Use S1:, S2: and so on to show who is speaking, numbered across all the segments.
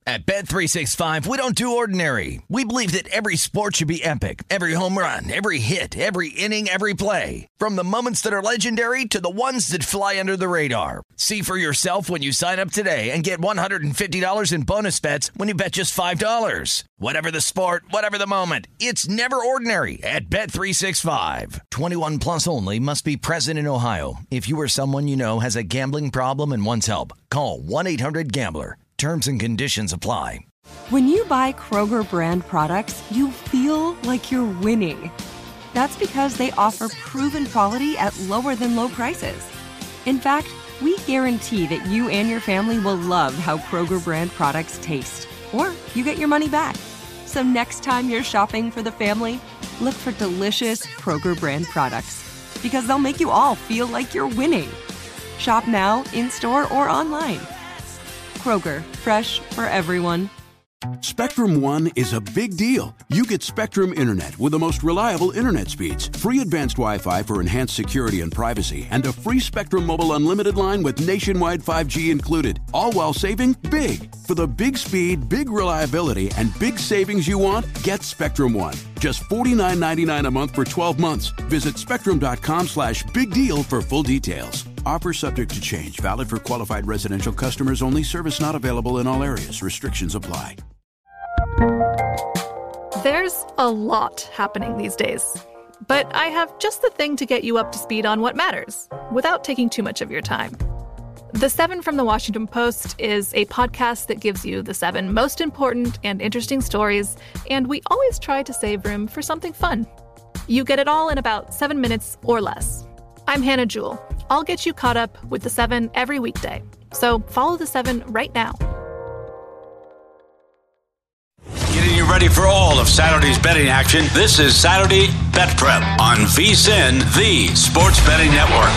S1: At Bet365, we don't do ordinary. We believe that every sport should be epic. Every home run, every hit, every inning, every play. From the moments that are legendary to the ones that fly under the radar. See for yourself when you sign up today and get $150 in bonus bets when you bet just $5. Whatever the sport, whatever the moment, it's never ordinary at Bet365. 21 plus only. Must be present in Ohio. If you or someone you know has a gambling problem and wants help, call 1-800-GAMBLER. Terms and conditions apply.
S2: When you buy Kroger brand products, you feel like you're winning. That's because they offer proven quality at lower than low prices. In fact, we guarantee that you and your family will love how Kroger brand products taste, or you get your money back. So next time you're shopping for the family, look for delicious Kroger brand products, because they'll make you all feel like you're winning. Shop now, in-store, or online. Kroger, fresh for everyone.
S3: Spectrum One is a big deal. You get Spectrum Internet with the most reliable internet speeds, free advanced Wi-Fi for enhanced security and privacy, and a free Spectrum Mobile Unlimited line with nationwide 5G included, all while saving big. For the big speed, big reliability, and big savings you want, get Spectrum One. Just $49.99 a month for 12 months. Visit spectrum.com/big deal for full details. Offer subject to change. Valid for qualified residential customers only. Service not available in all areas. Restrictions apply.
S4: There's a lot happening these days, but I have just the thing to get you up to speed on what matters without taking too much of your time. The 7 from the Washington Post is a podcast that gives you the 7 most important and interesting stories, and we always try to save room for something fun. You get it all in about 7 minutes or less. I'm Hannah Jewell. I'll get you caught up with the 7 every weekday. So follow the 7 right now.
S5: Getting you ready for all of Saturday's betting action. This is Saturday Bet Prep on VSiN, the Sports Betting Network.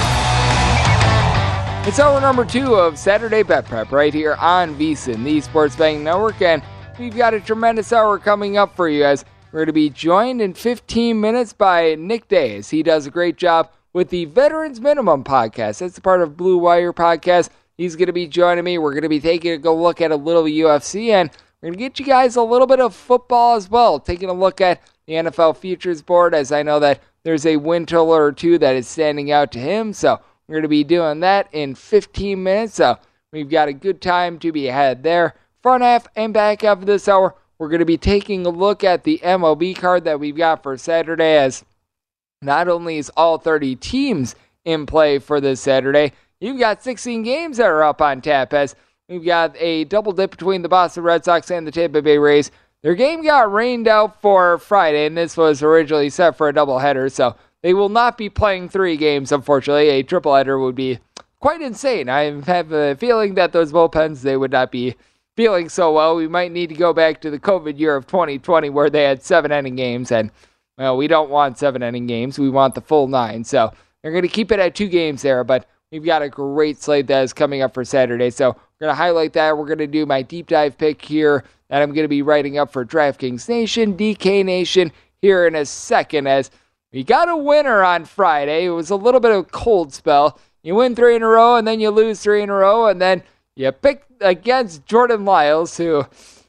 S6: It's hour number 2 of Saturday Bet Prep right here on VSiN, the Sports Betting Network, and we've got a tremendous hour coming up for you as we're going to be joined in 15 minutes by Nick Day as he does a great job with the Veterans Minimum podcast. That's a part of Blue Wire podcast. He's going to be joining me. We're going to be taking a look at a little UFC, and we're going to get you guys a little bit of football as well, taking a look at the NFL Futures Board, as I know that there's a win total or two that is standing out to him. So we're going to be doing that in 15 minutes. So we've got a good time to be ahead there. Front half and back half of this hour, we're going to be taking a look at the MLB card that we've got for Saturday, as not only is all 30 teams in play for this Saturday, you've got 16 games that are up on tap, as we've got a double dip between the Boston Red Sox and the Tampa Bay Rays. Their game got rained out for Friday, and this was originally set for a doubleheader, so they will not be playing 3 games, unfortunately. A tripleheader would be quite insane. I have a feeling that those bullpens, they would not be feeling so well. We might need to go back to the COVID year of 2020 where they had 7-inning games, and well, we don't want 7-inning games. We want the full 9. So they're going to keep it at 2 games there, but we've got a great slate that is coming up for Saturday. So we're going to highlight that. We're going to do my deep dive pick here that I'm going to be writing up for DraftKings Nation, DK Nation here in a second, as we got a winner on Friday. It was a little bit of a cold spell. You win 3 in a row, and then you lose 3 in a row, and then you pick against Jordan Lyles, who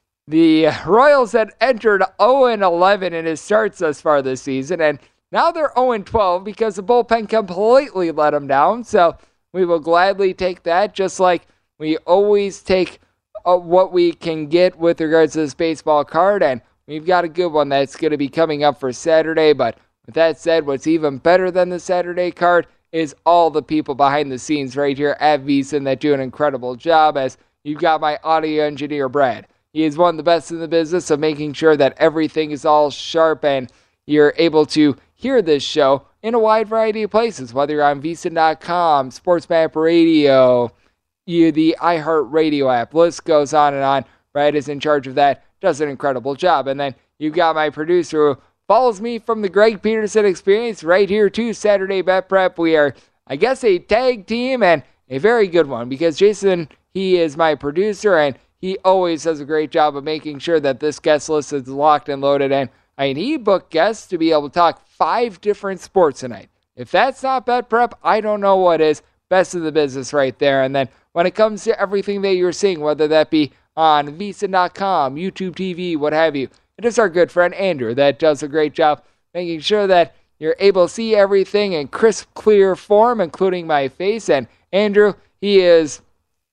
S6: the Royals had entered 0-11 in his starts thus far this season, and now they're 0-12 because the bullpen completely let them down. So we will gladly take that, just like we always take what we can get with regards to this baseball card, and we've got a good one that's going to be coming up for Saturday. But with that said, what's even better than the Saturday card is all the people behind the scenes right here at VSiN that do an incredible job, as you've got my audio engineer, Brad. He is one of the best in the business of making sure that everything is all sharp and you're able to hear this show in a wide variety of places, whether you're on VSiN.com, SportsMap Radio, the iHeartRadio app. List goes on and on. Brad is in charge of that, does an incredible job. And then you've got my producer who follows me from the Greg Peterson Experience right here to Saturday Bet Prep. We are, I guess, a tag team, and a very good one, because Jason, he is my producer, and he always does a great job of making sure that this guest list is locked and loaded. And he booked guests to be able to talk 5 different sports tonight. If that's not Bet Prep, I don't know what is. Best of the business right there. And then when it comes to everything that you're seeing, whether that be on VSiN.com, YouTube TV, what have you. It is our good friend Andrew that does a great job making sure that you're able to see everything in crisp, clear form, including my face. And Andrew, he is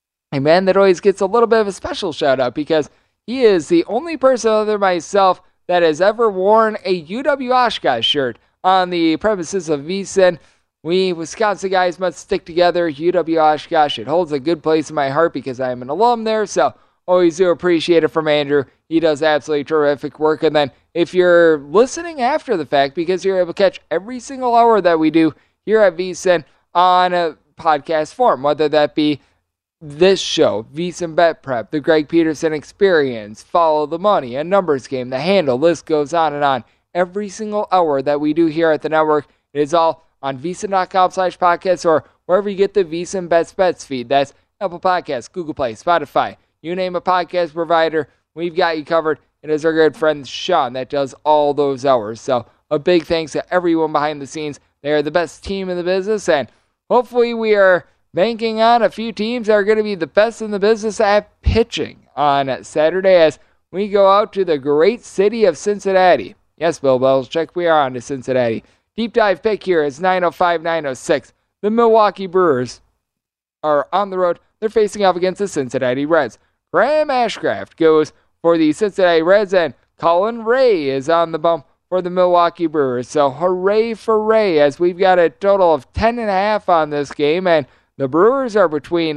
S6: a man that always gets a little bit of a special shout out because he is the only person other than myself that has ever worn a UW Oshkosh shirt on the premises of VSiN. We Wisconsin guys must stick together. UW Oshkosh, it holds a good place in my heart because I am an alum there, so always do appreciate it from Andrew. He does absolutely terrific work. And then if you're listening after the fact, because you're able to catch every single hour that we do here at VSiN on a podcast form, whether that be this show, VSiN Bet Prep, the Greg Peterson Experience, Follow the Money, A Numbers Game, The Handle, list goes on and on. Every single hour that we do here at the network, it is all on VSiN.com/podcasts or wherever you get the VSiN Bets feed. That's Apple Podcasts, Google Play, Spotify. You name a podcast provider, we've got you covered. It is our good friend Sean that does all those hours. So a big thanks to everyone behind the scenes. They are the best team in the business, and hopefully we are banking on a few teams that are going to be the best in the business at pitching on Saturday as we go out to the great city of Cincinnati. Yes, Bill Belichick, we are on to Cincinnati. Deep dive pick here is 905-906. The Milwaukee Brewers are on the road. They're facing off against the Cincinnati Reds. Graham Ashcraft goes for the Cincinnati Reds, and Colin Ray is on the bump for the Milwaukee Brewers. So hooray for Ray, as we've got a total of 10.5 on this game, and the Brewers are between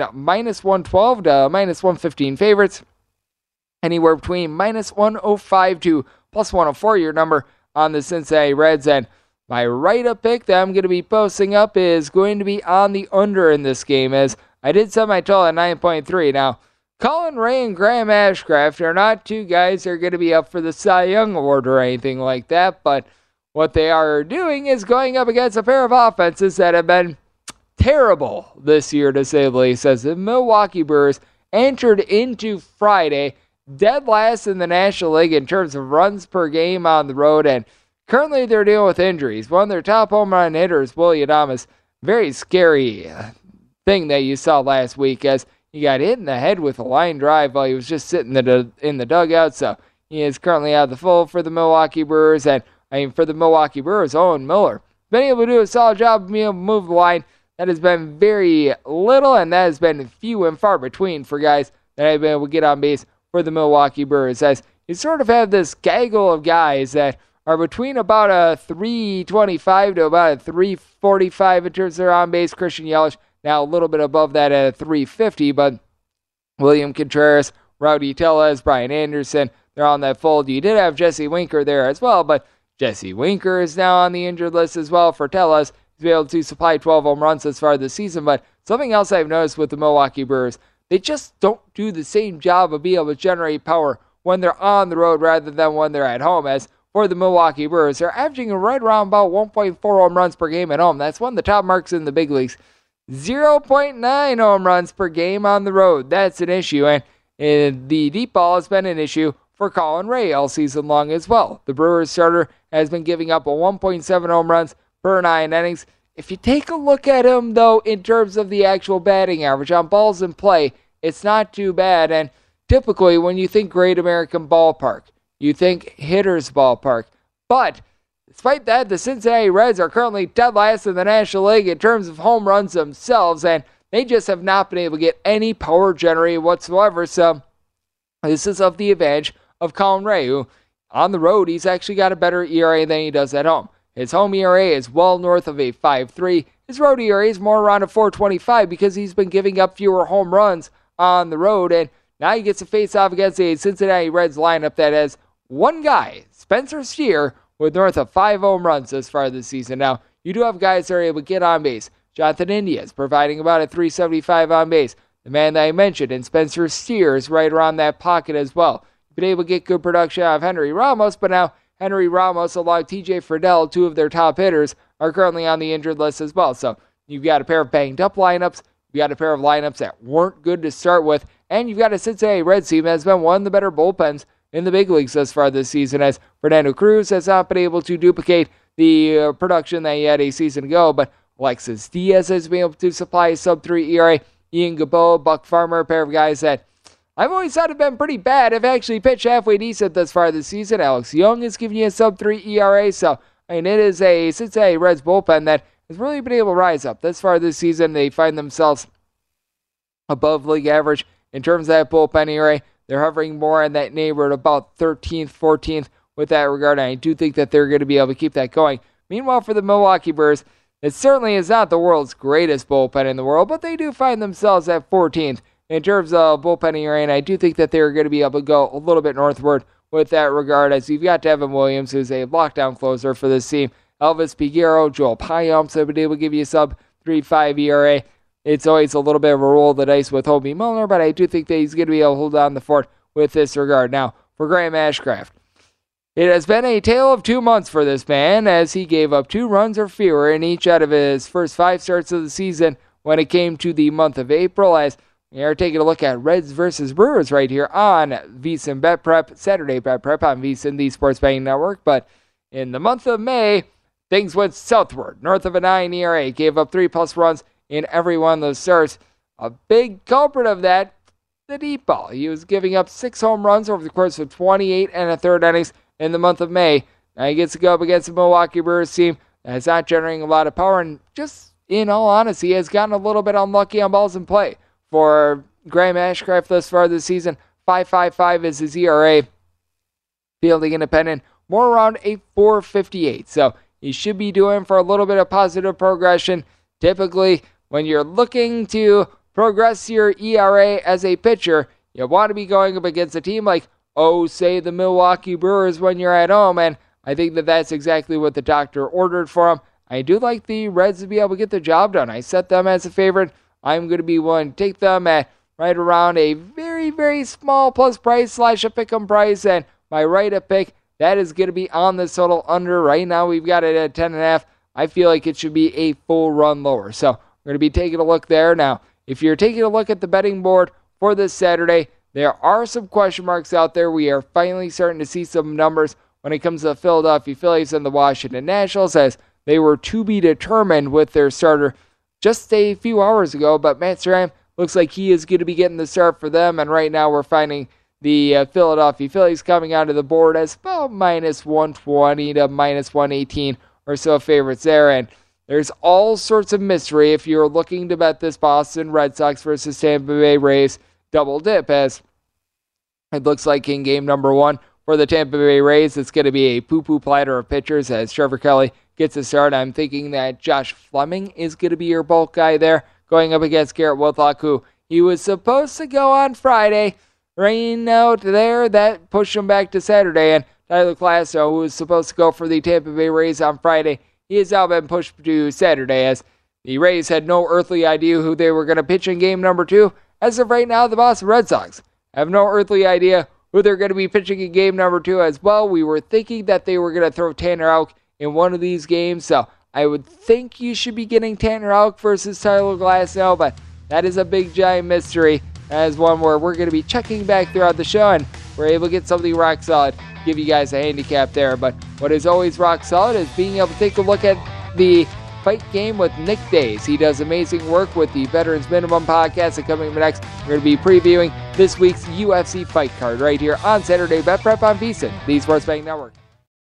S6: -112 to -115 favorites. Anywhere between -105 to +104, your number on the Cincinnati Reds. And my write-up pick that I'm going to be posting up is going to be on the under in this game, as I did set my total at 9.3. Now, Colin Ray and Graham Ashcraft are not two guys that are going to be up for the Cy Young Award or anything like that, but what they are doing is going up against a pair of offenses that have been terrible this year, to say the least, as the Milwaukee Brewers entered into Friday dead last in the National League in terms of runs per game on the road, and currently they're dealing with injuries. One of their top home run hitters, Willy Adames, very scary thing that you saw last week, as he got hit in the head with a line drive while he was just sitting in the dugout. So he is currently out of the fold for the Milwaukee Brewers, and for the Milwaukee Brewers, Owen Miller been able to do a solid job of being able to move the line. That has been very little, and that has been few and far between for guys that have been able to get on base for the Milwaukee Brewers, as you sort of have this gaggle of guys that are between about a 325 to about a 345 in terms of their on-base. Christian Yelich now a little bit above that at a 350, but William Contreras, Rowdy Tellez, Brian Anderson, they're on that fold. You did have Jesse Winker there as well, but Jesse Winker is now on the injured list as well for Tellez. He's been able to supply 12 home runs thus far this season, but something else I've noticed with the Milwaukee Brewers, they just don't do the same job of being able to generate power when they're on the road rather than when they're at home. As for the Milwaukee Brewers, they're averaging right around about 1.4 home runs per game at home. That's one of the top marks in the big leagues. 0.9 home runs per game on the road. That's an issue, and the deep ball has been an issue for Colin Ray all season long as well. The Brewers starter has been giving up a 1.7 home runs per 9 innings. If you take a look at him, though, in terms of the actual batting average on balls in play, it's not too bad. And typically, when you think Great American Ballpark, you think Hitters Ballpark. But despite that, the Cincinnati Reds are currently dead last in the National League in terms of home runs themselves, and they just have not been able to get any power generated whatsoever. So this is of the advantage of Colin Ray, who on the road, he's actually got a better ERA than he does at home. His home ERA is well north of a 5.3. His road ERA is more around a 4.25 because he's been giving up fewer home runs on the road. And now he gets to face off against a Cincinnati Reds lineup that has one guy, Spencer Steer, with north of 5 home runs this far this season. Now, you do have guys that are able to get on base. Jonathan India is providing about a 375 on base. The man that I mentioned, and Spencer Steer, is right around that pocket as well. You've been able to get good production out of Henry Ramos, but now Henry Ramos, along TJ Friedel, two of their top hitters, are currently on the injured list as well. So you've got a pair of banged up lineups. You've got a pair of lineups that weren't good to start with. And you've got a Cincinnati Reds team that has been one of the better bullpens in the big leagues thus far this season, as Fernando Cruz has not been able to duplicate the production that he had a season ago. But Alexis Diaz has been able to supply a sub-3 ERA. Ian Gabo, Buck Farmer, a pair of guys that I've always thought have been pretty bad, have actually pitched halfway decent thus far this season. Alex Young is giving you a sub-3 ERA, so it is a Cincinnati Reds bullpen that has really been able to rise up. Thus far this season, they find themselves above league average in terms of that bullpen ERA. They're hovering more in that neighborhood, about 13th, 14th with that regard, and I do think that they're going to be able to keep that going. Meanwhile, for the Milwaukee Brewers, it certainly is not the world's greatest bullpen in the world, but they do find themselves at 14th in terms of bullpen ERA, and I do think that they're going to be able to go a little bit northward with that regard, as you've got Devin Williams, who's a lockdown closer for this team. Elvis Peguero, Joel Payamps have been able to give you a sub-3.5 ERA. It's always a little bit of a roll of the dice with Hobie Milner, but I do think that he's going to be able to hold on the fort with this regard. Now, for Graham Ashcraft, it has been a tale of 2 months for this man, as he gave up 2 runs or fewer in each out of his first 5 starts of the season when it came to the month of April, as we are taking a look at Reds versus Brewers right here on VSiN Bet Prep, Saturday Bet Prep on VSiN, the Sports Betting Network. But in the month of May, things went southward. North of a 9 ERA, gave up 3+ runs in every one of those starts. A big culprit of that, the deep ball. He was giving up 6 home runs over the course of 28 1/3 innings in the month of May. Now he gets to go up against the Milwaukee Brewers team that's not generating a lot of power, and just in all honesty, has gotten a little bit unlucky on balls in play. For Graham Ashcraft thus far this season, 5.55 is his ERA. Fielding independent, more around a 4.58. So he should be doing for a little bit of positive progression. Typically, when you're looking to progress your ERA as a pitcher, you want to be going up against a team like, say, the Milwaukee Brewers when you're at home, and I think that that's exactly what the doctor ordered for him. I do like the Reds to be able to get the job done. I set them as a favorite. I'm going to be willing to take them at right around a very, very small plus price / a pick'em price, and my right of pick, that is going to be on the total under. Right now, we've got it at 10.5. I feel like it should be a full run lower. So we're going to be taking a look there. Now, if you're taking a look at the betting board for this Saturday, there are some question marks out there. We are finally starting to see some numbers when it comes to the Philadelphia Phillies and the Washington Nationals, as they were to be determined with their starter just a few hours ago. But Matt Strahm looks like he is going to be getting the start for them, and right now we're finding the Philadelphia Phillies coming onto the board as about -120 to -118 or so favorites there, and there's all sorts of mystery if you're looking to bet this Boston Red Sox versus Tampa Bay Rays double dip, as it looks like in game number 1 for the Tampa Bay Rays, it's going to be a poo-poo platter of pitchers as Trevor Kelly gets a start. I'm thinking that Josh Fleming is going to be your bulk guy there, going up against Garrett Whitlock, who he was supposed to go on Friday. Rain out there, that pushed him back to Saturday, and Tyler Classo, who was supposed to go for the Tampa Bay Rays on Friday, he has now been pushed to Saturday, as the Rays had no earthly idea who they were going to pitch in game number 2. As of right now, the Boston Red Sox have no earthly idea who they're going to be pitching in game number 2 as well. We were thinking that they were going to throw Tanner Houck in one of these games, so I would think you should be getting Tanner Houck versus Tyler Glasnow, but that is a big giant mystery, as one where we're going to be checking back throughout the show, and we're able to get something rock solid, give you guys a handicap there. But what is always rock solid is being able to take a look at the Fight Game with Nick Days. He does amazing work with the Veterans Minimum podcast, and coming up next, we're going to be previewing this week's UFC fight card right here on Saturday Bet Prep on VSiN, the Sports Betting Network.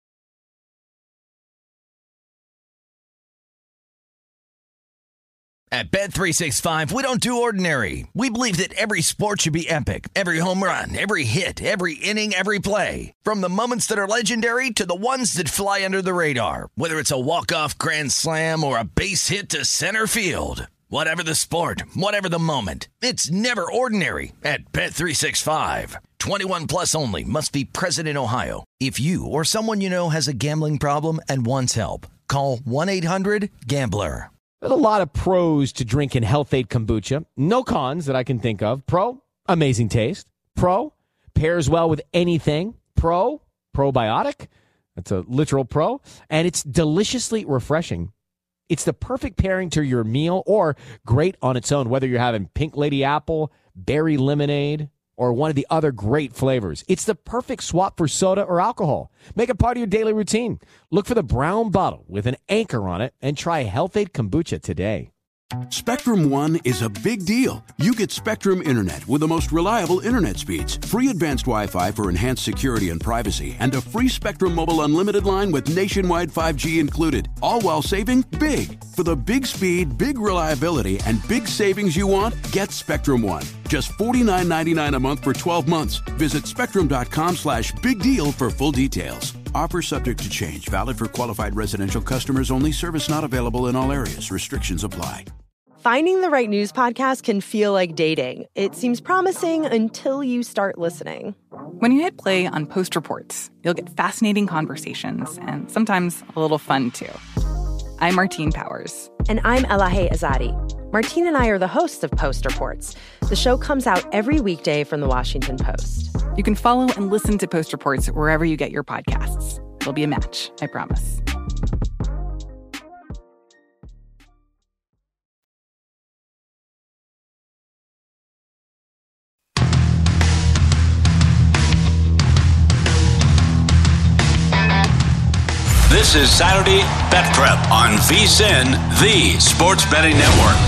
S1: At Bet365, we don't do ordinary. We believe that every sport should be epic. Every home run, every hit, every inning, every play. From the moments that are legendary to the ones that fly under the radar. Whether it's a walk-off grand slam or a base hit to center field. Whatever the sport, whatever the moment. It's never ordinary at Bet365. 21 plus only. Must be present in Ohio. If you or someone you know has a gambling problem and wants help, call 1-800-GAMBLER.
S7: There's a lot of pros to drinking Health-Ade kombucha. No cons that I can think of. Pro, amazing taste. Pro, pairs well with anything. Pro, probiotic. That's a literal pro. And it's deliciously refreshing. It's the perfect pairing to your meal or great on its own, whether you're having pink lady apple, berry lemonade, or one of the other great flavors. It's the perfect swap for soda or alcohol. Make it part of your daily routine. Look for the brown bottle with an anchor on it and try Health-Ade kombucha today.
S3: Spectrum One is a big deal. You get Spectrum Internet with the most reliable internet speeds, free advanced Wi-Fi for enhanced security and privacy, and a free Spectrum Mobile unlimited line with nationwide 5G included, all while saving big. For the big speed, big reliability, and big savings you want, get Spectrum One. Just $49.99 a month for 12 months. Visit spectrum.com/big deal for full details. Offer subject to change. Valid for qualified residential customers only. Service not available in all areas. Restrictions apply.
S8: Finding the right news podcast can feel like dating. It seems promising until you start listening.
S9: When you hit play on Post Reports, you'll get fascinating conversations and sometimes a little fun, too. I'm Martine Powers.
S8: And I'm Elahe Azadi. Martine and I are the hosts of Post Reports. The show comes out every weekday from the Washington Post.
S9: You can follow and listen to Post Reports wherever you get your podcasts. It'll be a match, I promise.
S5: This is Saturday Bet Prep on VSiN, the Sports Betting Network.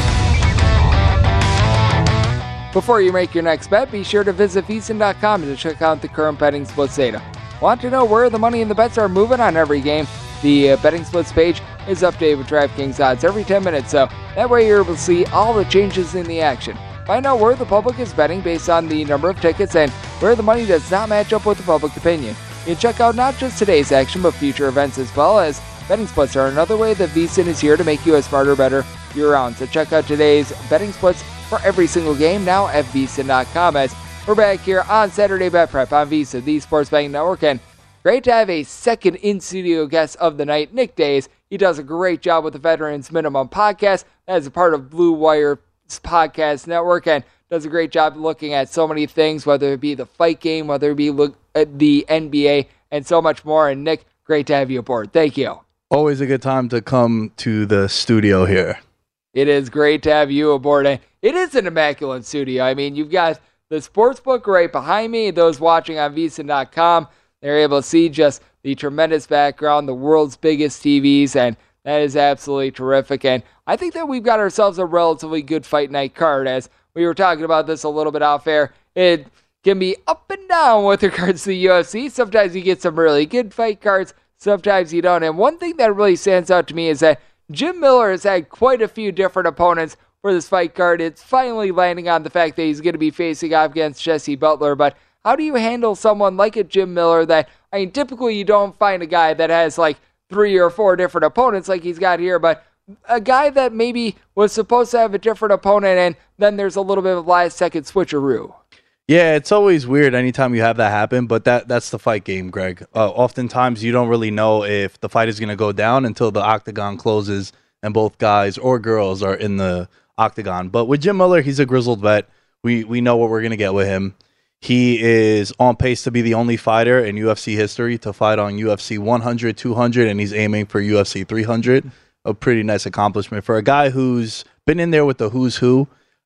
S6: Before you make your next bet, be sure to visit VSiN.com to check out the current betting splits data. Want to know where the money and the bets are moving on every game? The betting splits page is updated with DraftKings odds every 10 minutes, so that way you're able to see all the changes in the action. Find out where the public is betting based on the number of tickets and where the money does not match up with the public opinion. You can check out not just today's action, but future events as well, as betting splits are another way that VSiN is here to make you a smarter, better year-round. So check out today's betting splits for every single game now at VSiN.com, as we're back here on Saturday Bet Prep on VSiN, the Sports Betting Network. And great to have a second in-studio guest of the night, Nick Days. He does a great job with the Veterans Minimum podcast. That is a part of Blue Wire's podcast network, and does a great job looking at so many things, whether it be the fight game, whether it be look at the NBA, and so much more. And Nick, great to have you aboard. Thank you.
S10: Always a good time to come to the studio here.
S6: It is great to have you aboard. And it is an immaculate studio. I mean, you've got the sportsbook right behind me. Those watching on VSiN.com, they're able to see just the tremendous background, the world's biggest TVs, and that is absolutely terrific. And I think that we've got ourselves a relatively good fight night card. As we were talking about this a little bit off air, it can be up and down with regards to the UFC. Sometimes you get some really good fight cards, sometimes you don't. And one thing that really stands out to me is that Jim Miller has had quite a few different opponents for this fight card. It's finally landing on the fact that he's going to be facing off against Jesse Butler. But how do you handle someone like a Jim Miller that, I mean, typically you don't find a guy that has like 3 or 4 different opponents like he's got here, but a guy that maybe was supposed to have a different opponent and then there's a little bit of last-second switcheroo?
S10: Yeah, it's always weird anytime you have that happen, but that's the fight game, Greg. Oftentimes you don't really know if the fight is going to go down until the octagon closes and both guys or girls are in the octagon. But with Jim Miller, he's a grizzled vet. We know what we're going to get with him. He is on pace to be the only fighter in UFC history to fight on UFC 100, 200, and he's aiming for UFC 300. A pretty nice accomplishment for a guy who's been in there with the who's who.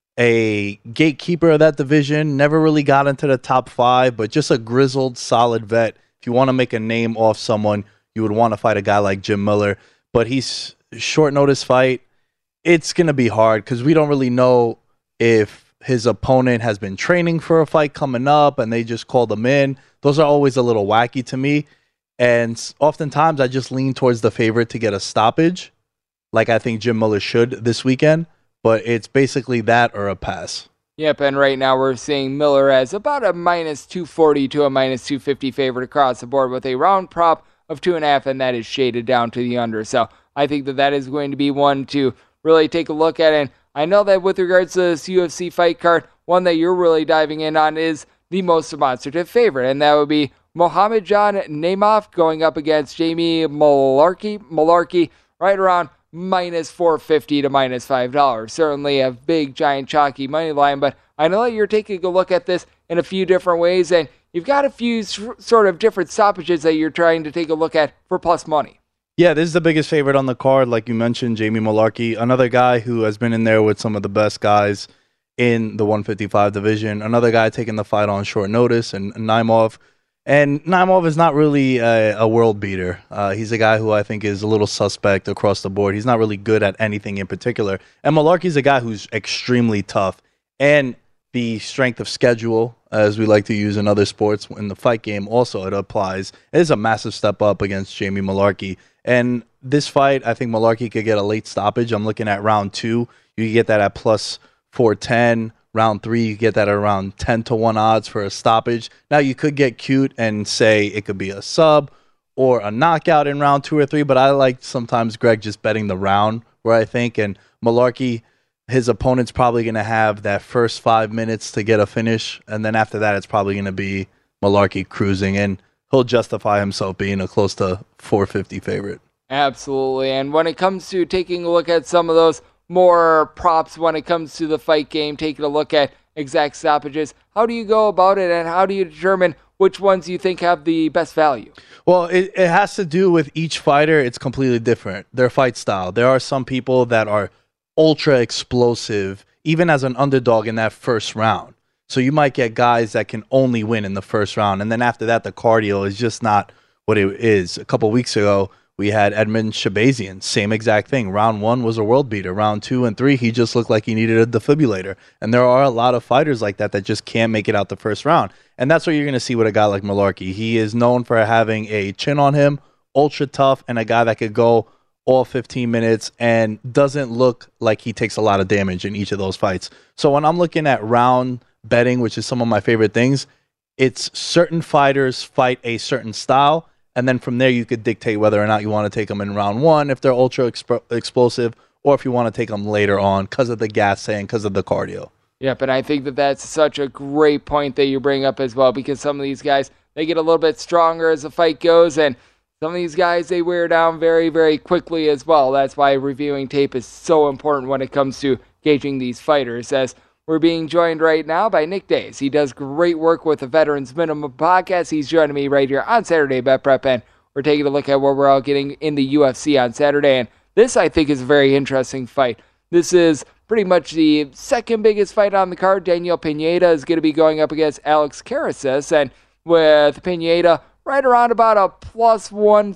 S10: A gatekeeper of that division, never really got into the top 5, but just a grizzled, solid vet. If you want to make a name off someone, you would want to fight a guy like Jim Miller. But he's short notice fight. It's going to be hard because we don't really know if his opponent has been training for a fight coming up and they just called him in. Those are always a little wacky to me. And oftentimes I just lean towards the favorite to get a stoppage, like I think Jim Miller should this weekend. But it's basically that or a pass.
S6: Yep, and right now we're seeing Miller as about a minus 240 to a minus 250 favorite across the board with a round prop of 2.5, and that is shaded down to the under. So I think that is going to be one to really take a look at. And I know that with regards to this UFC fight card, one that you're really diving in on is the most demonstrative favorite, and that would be Muhammadjon Naimov going up against Jamie Mullarkey right around minus 450 to minus $5. Certainly a big, giant, chalky money line, but I know that you're taking a look at this in a few different ways, and you've got a few sort of different stoppages that you're trying to take a look at for plus money.
S10: Yeah, this is the biggest favorite on the card, like you mentioned, Jamie Mullarkey, another guy who has been in there with some of the best guys in the 155 division, another guy taking the fight on short notice, and Naimov, And Naimov is not really a world beater. He's a guy who I think is a little suspect across the board. He's not really good at anything in particular. And Mullarkey's a guy who's extremely tough. And the strength of schedule, as we like to use in other sports, in the fight game also it applies. It is a massive step up against Jamie Mullarkey. And this fight, I think Mullarkey could get a late stoppage. I'm looking at round 2. You can get that at plus 410. Round 3, you get that at around 10-1 odds for a stoppage. Now, you could get cute and say it could be a sub or a knockout in round 2 or 3, but I like sometimes, Greg, just betting the round where I think. And Mullarkey, his opponent's probably going to have that first 5 minutes to get a finish, and then after that, it's probably going to be Mullarkey cruising, and he'll justify himself being a close to 450 favorite.
S6: Absolutely, and when it comes to taking a look at some of those more props when it comes to the fight game, taking a look at exact stoppages, how do you go about it, and how do you determine which ones you think have the best value?
S10: Well, it has to do with each fighter. It's completely different, their fight style. There are some people that are ultra explosive, even as an underdog in that first round. So you might get guys that can only win in the first round, and then after that, the cardio is just not what it is. A couple weeks ago, we had Edmund Shabazian, same exact thing. Round 1 was a world beater. Round 2 and 3, he just looked like he needed a defibrillator. And there are a lot of fighters like that just can't make it out the first round. And that's what you're going to see with a guy like Mullarkey. He is known for having a chin on him, ultra tough, and a guy that could go all 15 minutes and doesn't look like he takes a lot of damage in each of those fights. So when I'm looking at round betting, which is some of my favorite things, it's certain fighters fight a certain style, and then from there, you could dictate whether or not you want to take them in round 1 if they're ultra explosive, or if you want to take them later on because of the gas and because of the cardio.
S6: Yep, and I think that that's such a great point that you bring up as well, because some of these guys, they get a little bit stronger as the fight goes, and some of these guys, they wear down very, very quickly as well. That's why reviewing tape is so important when it comes to gauging these fighters, as we're being joined right now by Nick Days. He does great work with the Veterans Minimum podcast. He's joining me right here on Saturday Bet Prep, and we're taking a look at what we're all getting in the UFC on Saturday. And this, I think, is a very interesting fight. This is pretty much the second biggest fight on the card. Daniel Pineda is going to be going up against Alex Karasis, and with Pineda right around about a plus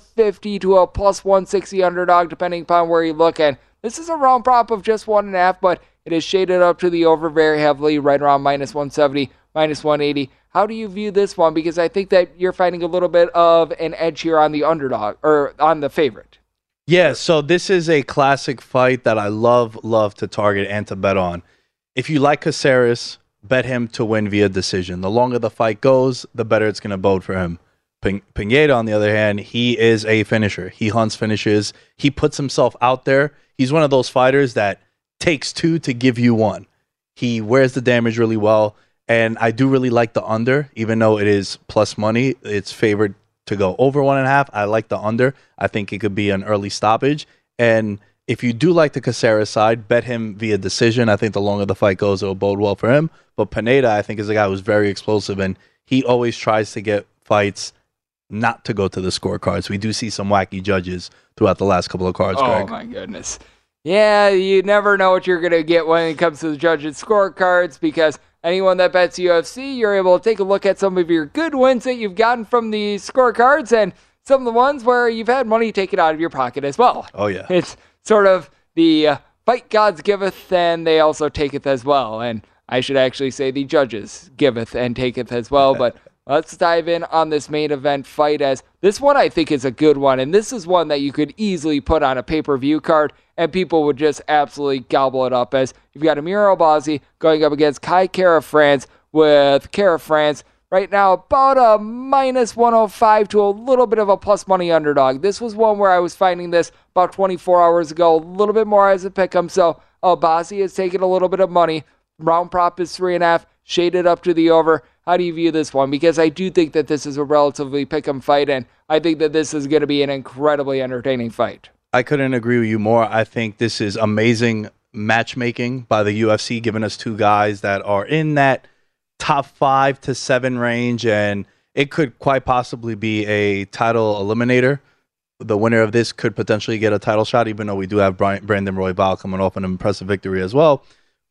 S6: 150 to a plus 160 underdog, depending upon where you look. And this is a round prop of just 1.5, but it is shaded up to the over very heavily, right around minus 170, minus 180. How do you view this one? Because I think that you're finding a little bit of an edge here on the underdog, or on the favorite.
S10: Yeah, so this is a classic fight that I love to target and to bet on. If you like Caceres, bet him to win via decision. The longer the fight goes, the better it's going to bode for him. Pineda, on the other hand, he is a finisher. He hunts finishes. He puts himself out there. He's one of those fighters that takes 2 to give you 1. He wears the damage really well, and I do really like the under, even though it is plus money. It's favored to go over 1.5. I like the under. I think it could be an early stoppage. And if you do like the Caceres side, bet him via decision. I think the longer the fight goes, it will bode well for him. But Pineda, I think, is a guy who's very explosive, and he always tries to get fights not to go to the scorecards. We do see some wacky judges throughout the last couple of cards, Greg.
S6: Oh, my goodness. Yeah, you never know what you're going to get when it comes to the judges' scorecards, because anyone that bets UFC, you're able to take a look at some of your good wins that you've gotten from the scorecards and some of the ones where you've had money taken out of your pocket as well.
S10: Oh, yeah.
S6: It's sort of the fight gods giveth, and they also taketh as well. And I should actually say the judges giveth and taketh as well, but let's dive in on this main event fight, as this one I think is a good one, and this is one that you could easily put on a pay-per-view card, and people would just absolutely gobble it up, as you've got Amir Albazi going up against Kai Kara-France, with Kara-France right now about a minus 105 to a little bit of a plus money underdog. This was one where I was finding this about 24 hours ago, a little bit more as a pick'em, so Albazi is taking a little bit of money. Round prop is 3.5, shaded up to the over. How do you view this one? Because I do think that this is a relatively pick'em fight, and I think that this is going to be an incredibly entertaining fight.
S10: I couldn't agree with you more. I think this is amazing matchmaking by the UFC, giving us 2 guys that are in that top 5 to 7 range, and it could quite possibly be a title eliminator. The winner of this could potentially get a title shot, even though we do have Brandon Royval coming off an impressive victory as well.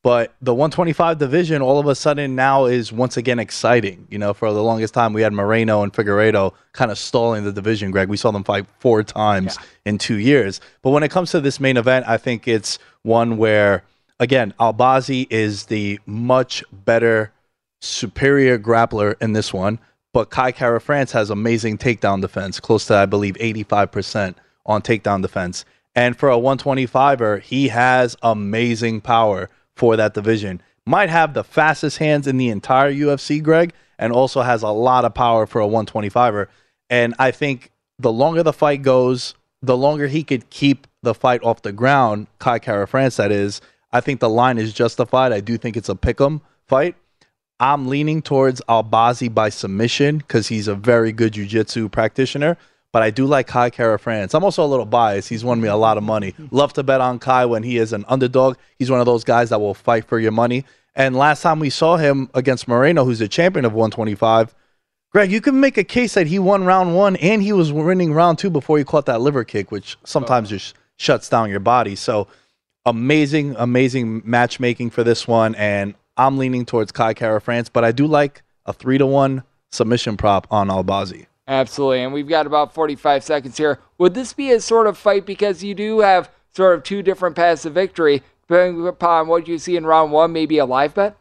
S10: But the 125 division all of a sudden now is once again exciting. You know, for the longest time we had Moreno and Figueiredo kind of stalling the division, Greg. We saw them fight 4 times in 2 years. But when it comes to this main event, I think it's one where, again, Albazi is the much better, superior grappler in this one. But Kai Kara-France has amazing takedown defense, close to, I believe, 85% on takedown defense. And for a 125er, he has amazing power for that division. Might have the fastest hands in the entire UFC, Greg, and also has a lot of power for a 125er. And I think the longer the fight goes, the longer he could keep the fight off the ground, Kai Kara-France that is, I think the line is justified. I do think it's a pick'em fight. I'm leaning towards Albazi by submission because he's a very good jiu-jitsu practitioner. But I do like Kai Kara-France. I'm also a little biased. He's won me a lot of money. Love to bet on Kai when he is an underdog. He's one of those guys that will fight for your money. And last time we saw him against Moreno, who's a champion of 125, Greg, you can make a case that he won round 1 and he was winning round 2 before he caught that liver kick, which sometimes just shuts down your body. So amazing, amazing matchmaking for this one. And I'm leaning towards Kai Kara-France, but I do like a 3-1 submission prop on Albazi.
S6: Absolutely, and we've got about 45 seconds here. Would this be a sort of fight because you do have sort of 2 different paths to victory, depending upon what you see in round 1, maybe a live bet?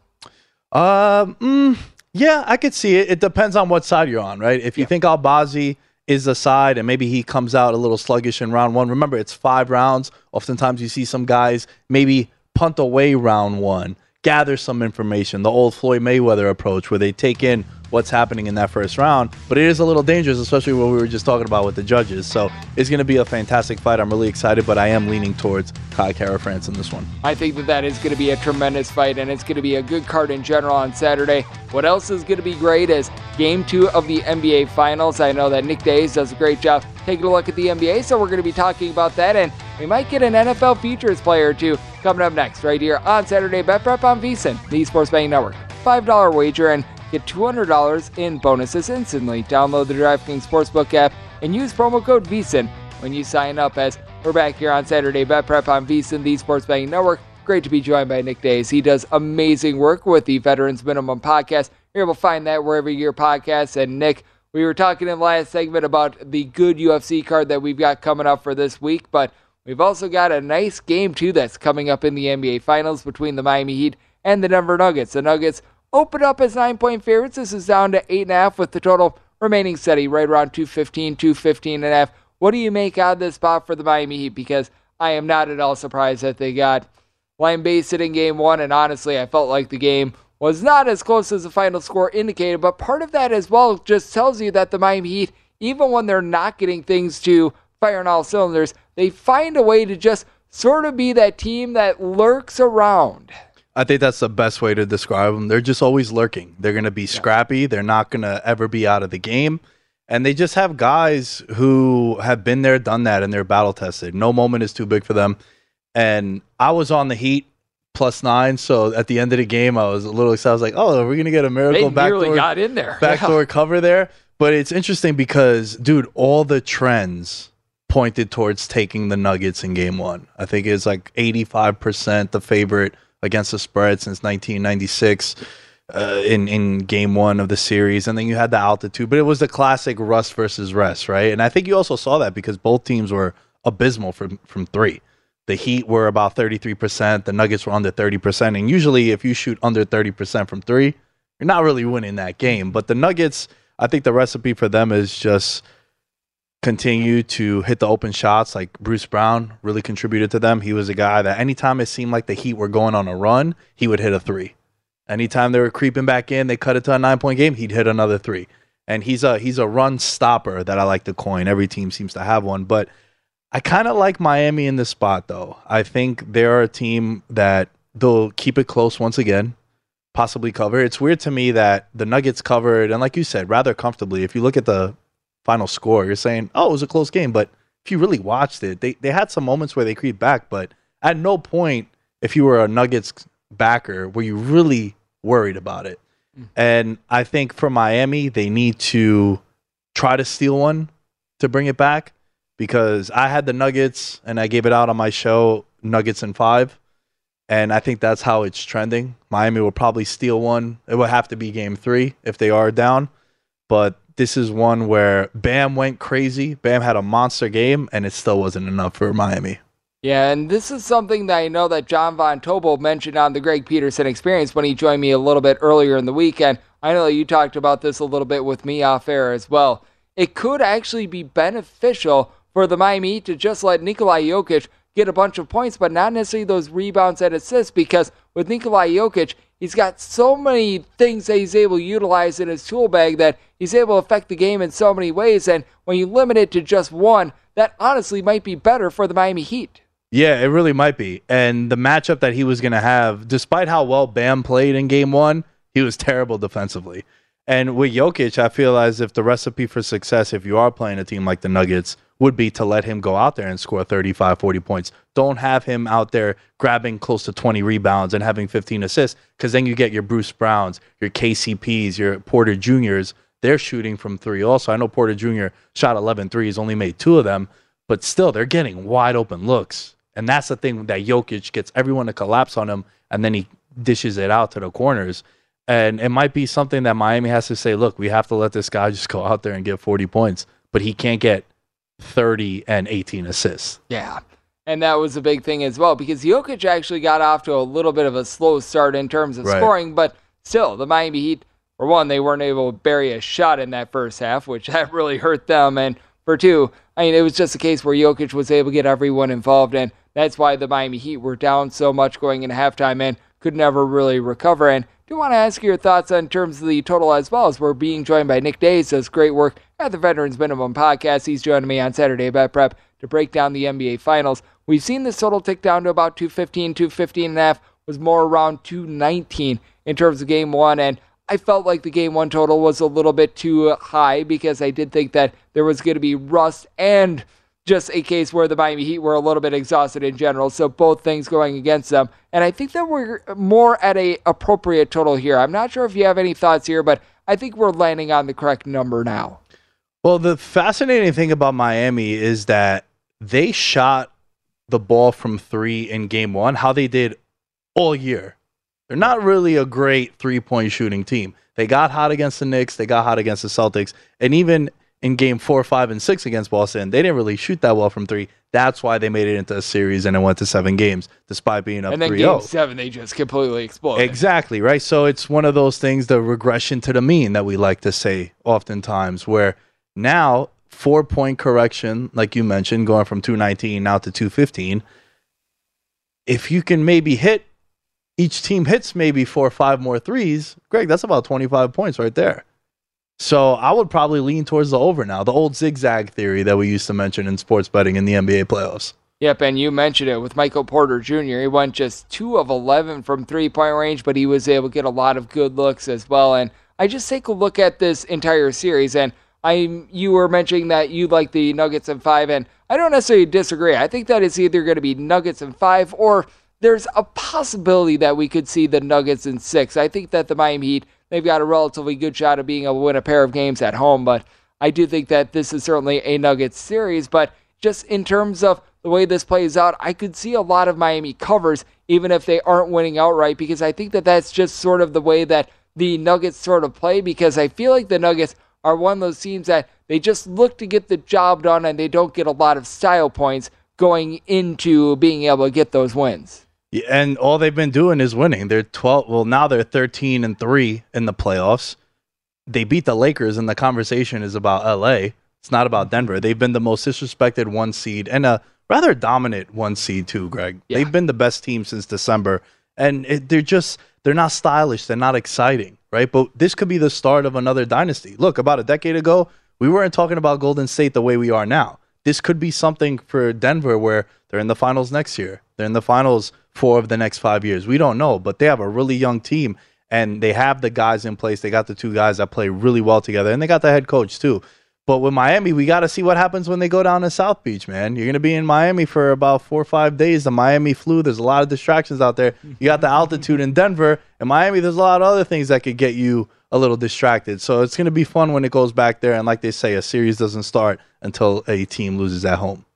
S10: Yeah, I could see it. It depends on what side you're on, right? If you think Albazi is the side and maybe he comes out a little sluggish in round 1, remember it's 5 rounds. Oftentimes you see some guys maybe punt away round 1, gather some information, the old Floyd Mayweather approach where they take in what's happening in that first round. But it is a little dangerous, especially what we were just talking about with the judges. So it's going to be a fantastic fight. I'm really excited, but I am leaning towards Kai Kara-France in this one.
S6: I think that is going to be a tremendous fight, and it's going to be a good card in general on Saturday. What else is going to be great is Game 2 of the NBA Finals. I know that Nick Days does a great job taking a look at the NBA, so we're going to be talking about that, and we might get an NFL Features player or two coming up next right here on Saturday Bet Prep on VSiN, the Sports Betting Network. $5 wager and get $200 in bonuses instantly. Download the DraftKings Sportsbook app and use promo code VSiN when you sign up, as we're back here on Saturday Bet Prep on VSiN, the Sports Betting Network. Great to be joined by Nick Days. He does amazing work with the Veterans Minimum Podcast. You're able to find that wherever you hear podcasts. And Nick, we were talking in the last segment about the good UFC card that we've got coming up for this week, but we've also got a nice game, too, that's coming up in the NBA Finals between the Miami Heat and the Denver Nuggets. The Nuggets open up as 9-point favorites. This is down to 8.5 with the total remaining steady right around 215.5. What do you make out of this spot for the Miami Heat? Because I am not at all surprised that they got line based in Game 1, and honestly, I felt like the game was not as close as the final score indicated, but part of that as well just tells you that the Miami Heat, even when they're not getting things to fire on all cylinders, they find a way to just sort of be that team that lurks around.
S10: I think that's the best way to describe them. They're just always lurking. They're going to be scrappy. They're not going to ever be out of the game. And they just have guys who have been there, done that, and they're battle tested. No moment is too big for them. And I was on the Heat +9, so at the end of the game, I was a little excited. I was like, oh, are we going to get a miracle backdoor cover there? But it's interesting because, dude, all the trends pointed towards taking the Nuggets in Game 1. I think it's like 85% the favorite against the spread since 1996 in Game 1 of the series. And then you had the altitude. But it was the classic rust versus rest, right? And I think you also saw that because both teams were abysmal from 3. The Heat were about 33%. The Nuggets were under 30%. And usually if you shoot under 30% from 3, you're not really winning that game. But the Nuggets, I think the recipe for them is just continue to hit the open shots. Like Bruce Brown really contributed to them. He was a guy that anytime it seemed like the Heat were going on a run, he would hit a 3. Anytime they were creeping back in, they cut it to a 9-point game, he'd hit another 3. And he's a run stopper that I like to coin. Every team seems to have one. But I kind of like Miami in this spot, though. I think they're a team that they'll keep it close once again, possibly cover. It's weird to me that the Nuggets covered, and like you said, rather comfortably. If you look at the final score, you're saying, oh, it was a close game. But if you really watched it, they had some moments where they creeped back. But at no point, if you were a Nuggets backer, were you really worried about it. And I think for Miami, they need to try to steal one to bring it back, because I had the Nuggets and I gave it out on my show, Nuggets in 5. And I think that's how it's trending. Miami will probably steal one. It will have to be game 3 if they are down. But this is one where Bam went crazy. Bam had a monster game, and it still wasn't enough for Miami.
S6: Yeah, and this is something that I know that John Von Tobel mentioned on the Greg Peterson Experience when he joined me a little bit earlier in the weekend. I know you talked about this a little bit with me off air as well. It could actually be beneficial for the Miami Heat to just let Nikola Jokic get a bunch of points, but not necessarily those rebounds and assists, because with Nikola Jokic, he's got so many things that he's able to utilize in his tool bag that he's able to affect the game in so many ways, and when you limit it to just one, that honestly might be better for the Miami Heat.
S10: Yeah, it really might be. And the matchup that he was going to have, despite how well Bam played in game 1, he was terrible defensively. And with Jokic, I feel as if the recipe for success, if you are playing a team like the Nuggets, would be to let him go out there and score 35, 40 points. Don't have him out there grabbing close to 20 rebounds and having 15 assists, because then you get your Bruce Browns, your KCPs, your Porter Juniors. They're shooting from 3 also. I know Porter Jr. shot 11 threes, only made 2 of them, but still, they're getting wide open looks. And that's the thing that Jokic gets everyone to collapse on him, and then he dishes it out to the corners. And it might be something that Miami has to say, look, we have to let this guy just go out there and get 40 points, but he can't get 30 and 18 assists.
S6: Yeah, and that was a big thing as well, because Jokic actually got off to a little bit of a slow start in terms of scoring, but still, the Miami Heat, for one, they weren't able to bury a shot in that first half, which that really hurt them, and for 2, I mean, it was just a case where Jokic was able to get everyone involved, and that's why the Miami Heat were down so much going into halftime and could never really recover. And I do want to ask your thoughts on terms of the total as well, as we're being joined by Nick Days, does great work at the Veterans Minimum Podcast. He's joining me on Saturday Bet Prep to break down the NBA Finals. We've seen this total tick down to about 215 and a half, was more around 219 in terms of Game 1, and I felt like the Game 1 total was a little bit too high, because I did think that there was going to be rust and just a case where the Miami Heat were a little bit exhausted in general, so both things going against them. And I think that we're more at a appropriate total here. I'm not sure if you have any thoughts here, but I think we're landing on the correct number now.
S10: Well, the fascinating thing about Miami is that they shot the ball from 3 in Game 1, how they did all year. They're not really a great three-point shooting team. They got hot against the Knicks, they got hot against the Celtics, and even in Game 4, 5, and 6 against Boston, they didn't really shoot that well from 3. That's why they made it into a series and it went to 7 games, despite being up 3-0.
S6: And then Game 7, they just completely exploded.
S10: Exactly, right? So it's one of those things, the regression to the mean that we like to say oftentimes, where now 4-point correction, like you mentioned, going from 219 now to 215. If you can maybe hit, each team hits maybe 4 or 5 more threes, Greg, that's about 25 points right there. So I would probably lean towards the over now, the old zigzag theory that we used to mention in sports betting in the NBA playoffs.
S6: Yep, and you mentioned it with Michael Porter Jr. He went just 2 of 11 from three-point range, but he was able to get a lot of good looks as well. And I just take a look at this entire series, and you were mentioning that you like the Nuggets in 5, and I don't necessarily disagree. I think that it's either going to be Nuggets in 5, or there's a possibility that we could see the Nuggets in 6. I think that the Miami Heat, they've got a relatively good shot of being able to win a pair of games at home, but I do think that this is certainly a Nuggets series. But just in terms of the way this plays out, I could see a lot of Miami covers, even if they aren't winning outright, because I think that that's just sort of the way that the Nuggets sort of play, because I feel like the Nuggets are one of those teams that they just look to get the job done, and they don't get a lot of style points going into being able to get those wins.
S10: Yeah, and all they've been doing is winning. They're 12. Well, now they're 13-3 in the playoffs. They beat the Lakers, and the conversation is about LA. It's not about Denver. They've been the most disrespected 1 seed and a rather dominant 1 seed too, Greg. Yeah. They've been the best team since December, and they're not stylish. They're not exciting, right? But this could be the start of another dynasty. Look, about a decade ago, we weren't talking about Golden State the way we are now. This could be something for Denver where they're in the finals next year. They're in the finals 4 of the next 5 years. We don't know, but they have a really young team, and they have the guys in place. They got the 2 guys that play really well together, and they got the head coach too. But with Miami, we got to see what happens when they go down to South Beach, man. You're going to be in Miami for about 4 or 5 days. The Miami flu, there's a lot of distractions out there. You got the altitude in Denver. In Miami, there's a lot of other things that could get you a little distracted. So it's going to be fun when it goes back there. And like they say, a series doesn't start until a team loses at home.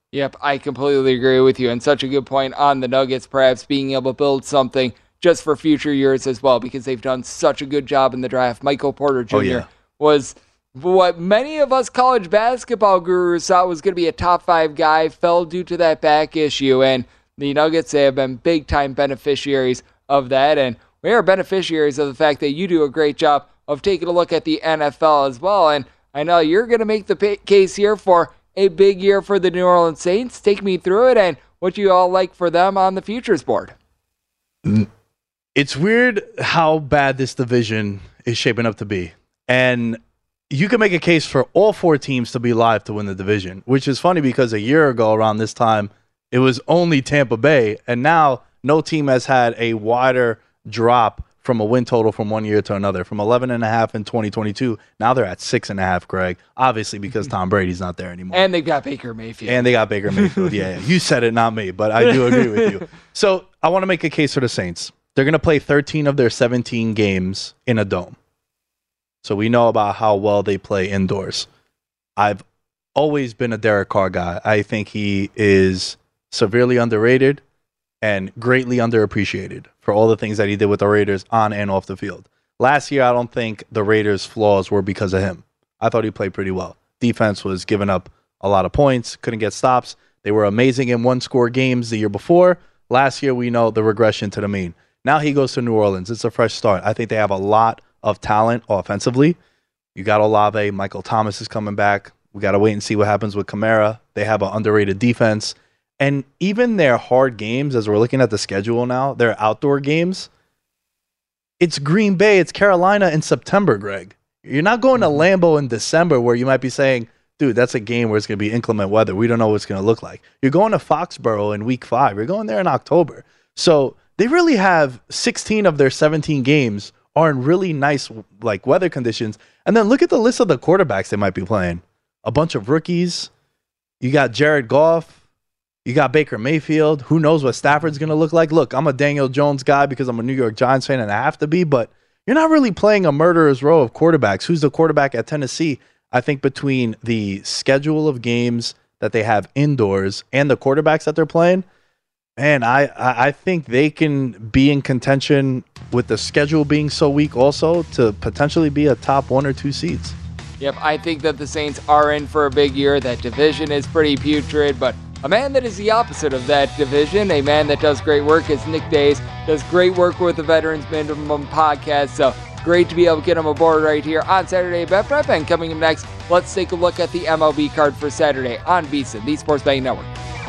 S6: Yep, I completely agree with you. And such a good point on the Nuggets, perhaps being able to build something just for future years as well, because they've done such a good job in the draft. Michael Porter Jr. was what many of us college basketball gurus thought was going to be a top 5 guy, fell due to that back issue. And the Nuggets, they have been big-time beneficiaries of that. And we are beneficiaries of the fact that you do a great job of taking a look at the NFL as well. And I know you're going to make the case here for a big year for the New Orleans Saints. Take me through it and what you all like for them on the futures board.
S10: It's weird how bad this division is shaping up to be. And you can make a case for all 4 teams to be live to win the division, which is funny because a year ago around this time, it was only Tampa Bay. And now no team has had a wider drop from a win total from one year to another, from 11.5 in 2022. Now they're at 6.5, Greg, obviously because Tom Brady's not there anymore.
S6: And they've got Baker Mayfield.
S10: Yeah. You said it, not me, but I do agree with you. So I want to make a case for the Saints. They're going to play 13 of their 17 games in a dome. So we know about how well they play indoors. I've always been a Derek Carr guy. I think he is severely underrated and greatly underappreciated for all the things that he did with the Raiders on and off the field. Last year, I don't think the Raiders' flaws were because of him. I thought he played pretty well. Defense was giving up a lot of points, couldn't get stops. They were amazing in one-score games the year before. Last year, we know the regression to the mean. Now he goes to New Orleans. It's a fresh start. I think they have a lot of talent offensively. You got Olave. Michael Thomas is coming back. We got to wait and see what happens with Kamara. They have an underrated defense. And even their hard games, as we're looking at the schedule now, their outdoor games, it's Green Bay, it's Carolina in September, Greg. You're not going to Lambeau in December where you might be saying, dude, that's a game where it's going to be inclement weather. We don't know what it's going to look like. You're going to Foxborough in week 5. You're going there in October. So they really have 16 of their 17 games are in really nice weather conditions. And then look at the list of the quarterbacks they might be playing. A bunch of rookies. You got Jared Goff. You got Baker Mayfield. Who knows what Stafford's going to look like? Look, I'm a Daniel Jones guy because I'm a New York Giants fan and I have to be, but you're not really playing a murderer's row of quarterbacks. Who's the quarterback at Tennessee? I think between the schedule of games that they have indoors and the quarterbacks that they're playing, man, I think they can be in contention with the schedule being so weak also to potentially be a top 1 or 2 seeds.
S6: Yep, I think that the Saints are in for a big year. That division is pretty putrid, but a man that is the opposite of that division, a man that does great work, is Nick Days. Does great work with the Veterans Minimum podcast, so great to be able to get him aboard right here on Saturday Bet Prep. And coming up next, let's take a look at the MLB card for Saturday on VSiN, the Sports Betting Network.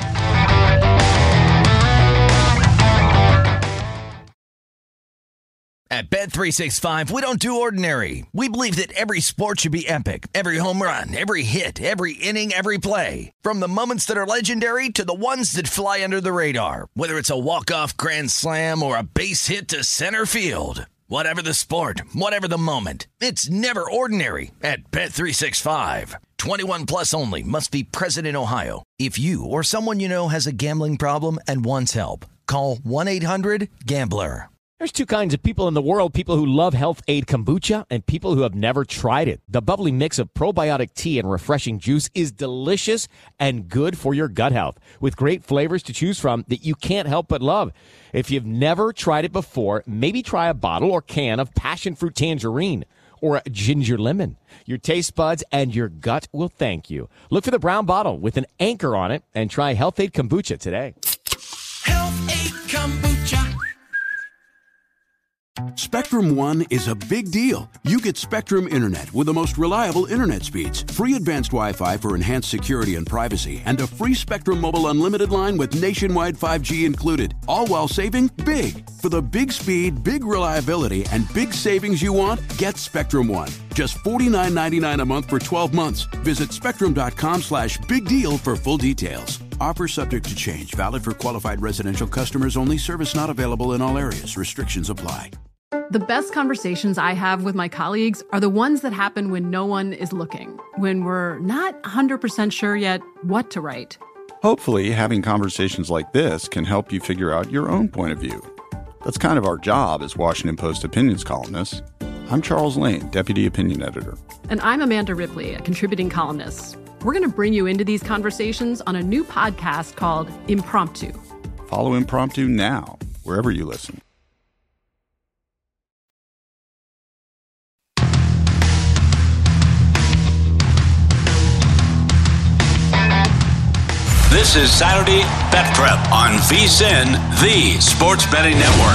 S1: At Bet365, we don't do ordinary. We believe that every sport should be epic. Every home run, every hit, every inning, every play. From the moments that are legendary to the ones that fly under the radar. Whether it's a walk-off grand slam or a base hit to center field. Whatever the sport, whatever the moment. It's never ordinary at Bet365. 21 plus only. Must be present in Ohio. If you or someone you know has a gambling problem and wants help, call 1-800-GAMBLER.
S7: There's 2 kinds of people in the world, people who love Health Aid Kombucha and people who have never tried it. The bubbly mix of probiotic tea and refreshing juice is delicious and good for your gut health, with great flavors to choose from that you can't help but love. If you've never tried it before, maybe try a bottle or can of passion fruit tangerine or a ginger lemon. Your taste buds and your gut will thank you. Look for the brown bottle with an anchor on it and try Health Aid Kombucha today.
S1: Health Aid Kombucha.
S3: Spectrum One is a big deal. You get Spectrum Internet with the most reliable internet speeds, free advanced Wi-Fi for enhanced security and privacy, and a free Spectrum Mobile unlimited line with nationwide 5G included, all while saving big. For the big speed, big reliability, and big savings you want, get Spectrum One. Just $49.99 a month for 12 months. Visit spectrum.com/big deal for full details. Offer subject to change. Valid for qualified residential customers only. Service not available in all areas. Restrictions apply.
S11: The best conversations I have with my colleagues are the ones that happen when no one is looking, when we're not 100% sure yet what to write.
S12: Hopefully, having conversations like this can help you figure out your own point of view. That's kind of our job as Washington Post opinions columnists. I'm Charles Lane, Deputy Opinion Editor.
S11: And I'm Amanda Ripley, a contributing columnist. We're going to bring you into these conversations on a new podcast called Impromptu.
S12: Follow Impromptu now, wherever you listen.
S5: This is Saturday Bet Prep on VSiN, the Sports Betting Network.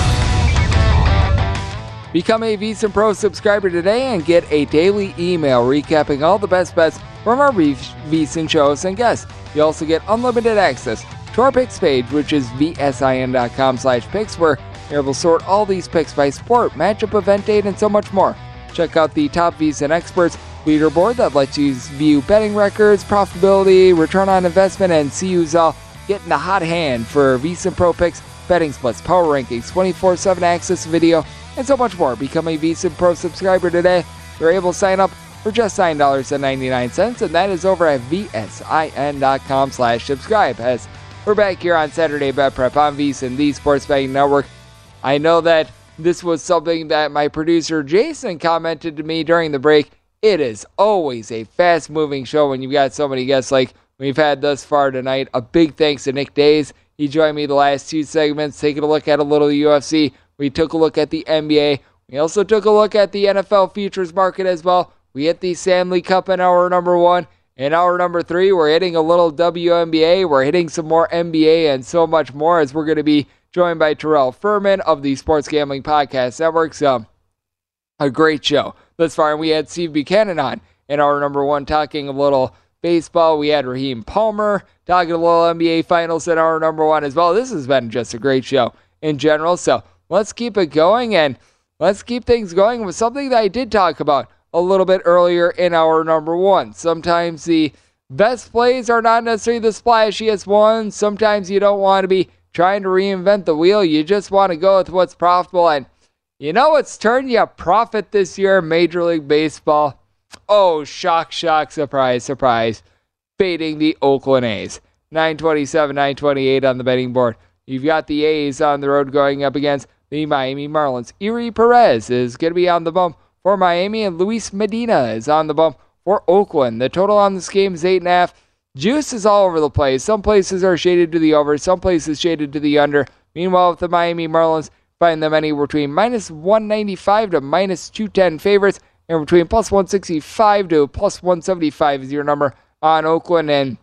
S6: Become a VSiN Pro subscriber today and get a daily email recapping all the best bets from our VSiN shows and guests. You also get unlimited access to our picks page, which is vsin.com/picks, where you're able to sort all these picks by sport, matchup, event date, and so much more. Check out the top VSiN experts leaderboard that lets you view betting records, profitability, return on investment, and see who's all getting the hot hand for VSiN Pro picks, betting splits, power rankings, 24/7 access video, and so much more. Become a VSiN Pro subscriber today. You're able to sign up for just $9.99, and that is over at vsin.com/subscribe. As we're back here on Saturday Bet Prep on VSiN, the Sports Betting Network. I know that this was something that my producer Jason commented to me during the break. It is always a fast-moving show when you've got so many guests like we've had thus far tonight. A big thanks to Nick Days. He joined me the last two segments, taking a look at a little UFC. We took a look at the NBA. We also took a look at the NFL futures market as well. We hit the Stanley Cup in hour number 1. In hour number 3, we're hitting a little WNBA. We're hitting some more NBA and so much more, as we're going to be joined by Terrell Furman of the Sports Gambling Podcast Network. So, a great show thus far. And we had Steve Buchanan on in hour number 1 talking a little baseball. We had Raheem Palmer talking a little NBA Finals in hour number 1 as well. This has been just a great show in general. So let's keep it going, and let's keep things going with something that I did talk about a little bit earlier in hour number 1. Sometimes the best plays are not necessarily the splashiest ones. Sometimes you don't want to be trying to reinvent the wheel. You just want to go with what's profitable. And you know what's turned you a profit this year in Major League Baseball? Oh, shock, surprise, surprise. Fading the Oakland A's. 927, 928 on the betting board. You've got the A's on the road going up against the Miami Marlins. Eri Perez is going to be on the bump for Miami, and Luis Medina is on the bump for Oakland. The total on this game is 8.5. Juice is all over the place. Some places are shaded to the over, some places shaded to the under. Meanwhile, with the Miami Marlins, find them anywhere between minus 195 to minus 210 favorites, and between plus 165 to plus 175 is your number on Oakland. And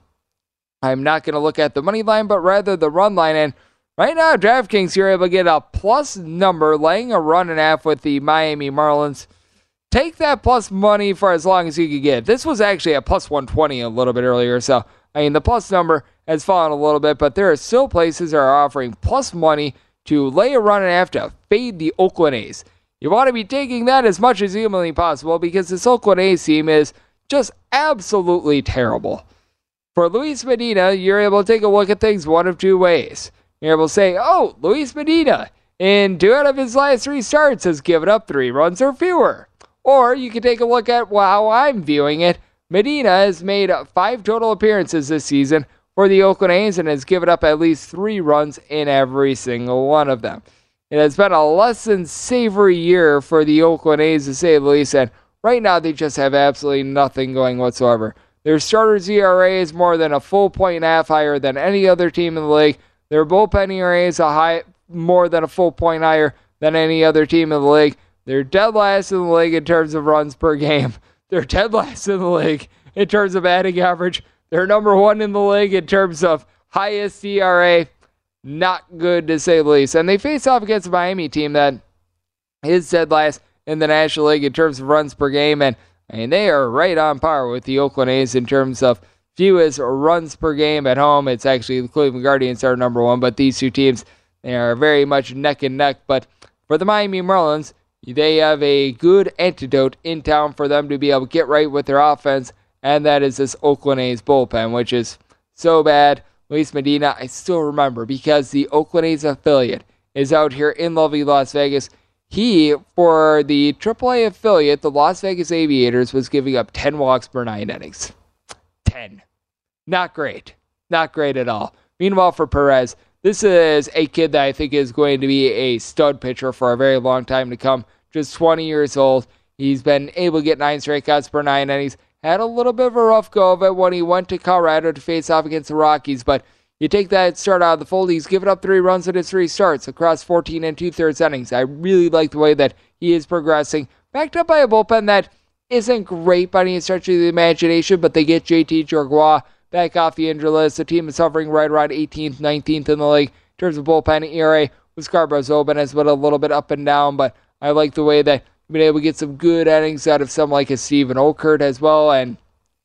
S6: I'm not going to look at the money line, but rather the run line. And right now, DraftKings, you're able to get a plus number, laying a run and a half with the Miami Marlins. Take that plus money for as long as you can get. This was actually a plus 120 a little bit earlier. So, I mean, the plus number has fallen a little bit, but there are still places that are offering plus money to lay a run and a half to fade the Oakland A's. You want to be taking that as much as humanly possible, because this Oakland A's team is just absolutely terrible. For Luis Medina, you're able to take a look at things one of two ways. You're able to say, oh, Luis Medina, in 2 out of his last 3 starts, has given up 3 runs or fewer. Or you can take a look at how I'm viewing it. Medina has made 5 total appearances this season for the Oakland A's and has given up at least 3 runs in every single one of them. It has been a less than savory year for the Oakland A's, to say the least, and right now they just have absolutely nothing going whatsoever. Their starter's ERA is more than a full 1.5 higher than any other team in the league. Their bullpen ERA is more than a full point higher than any other team in the league. They're dead last in the league in terms of runs per game. They're dead last in the league in terms of batting average. They're number 1 in the league in terms of highest ERA. Not good, to say the least. And they face off against a Miami team that is dead last in the National League in terms of runs per game. And they are right on par with the Oakland A's in terms of fewest runs per game at home. It's actually the Cleveland Guardians are number 1, but these two teams, they are very much neck and neck. But for the Miami Marlins, they have a good antidote in town for them to be able to get right with their offense, and that is this Oakland A's bullpen, which is so bad. Luis Medina, I still remember, because the Oakland A's affiliate is out here in lovely Las Vegas. He, for the AAA affiliate, the Las Vegas Aviators, was giving up 10 walks per 9 innings. 10. Not great. Not great at all. Meanwhile, for Perez, this is a kid that I think is going to be a stud pitcher for a very long time to come. Just 20 years old. He's been able to get 9 strikeouts per 9 innings, had a little bit of a rough go of it when he went to Colorado to face off against the Rockies, but you take that start out of the fold, he's given up 3 runs in his 3 starts across 14 and 2/3 innings. I really like the way that he is progressing, backed up by a bullpen that isn't great by any stretch of the imagination, but they get JT Jorgois back off the injury list. The team is hovering right around 18th, 19th in the league in terms of bullpen ERA. With Scarborough Zobin has been a little bit up and down, but I like the way that you've been able to get some good innings out of someone like a Steven Okert as well. And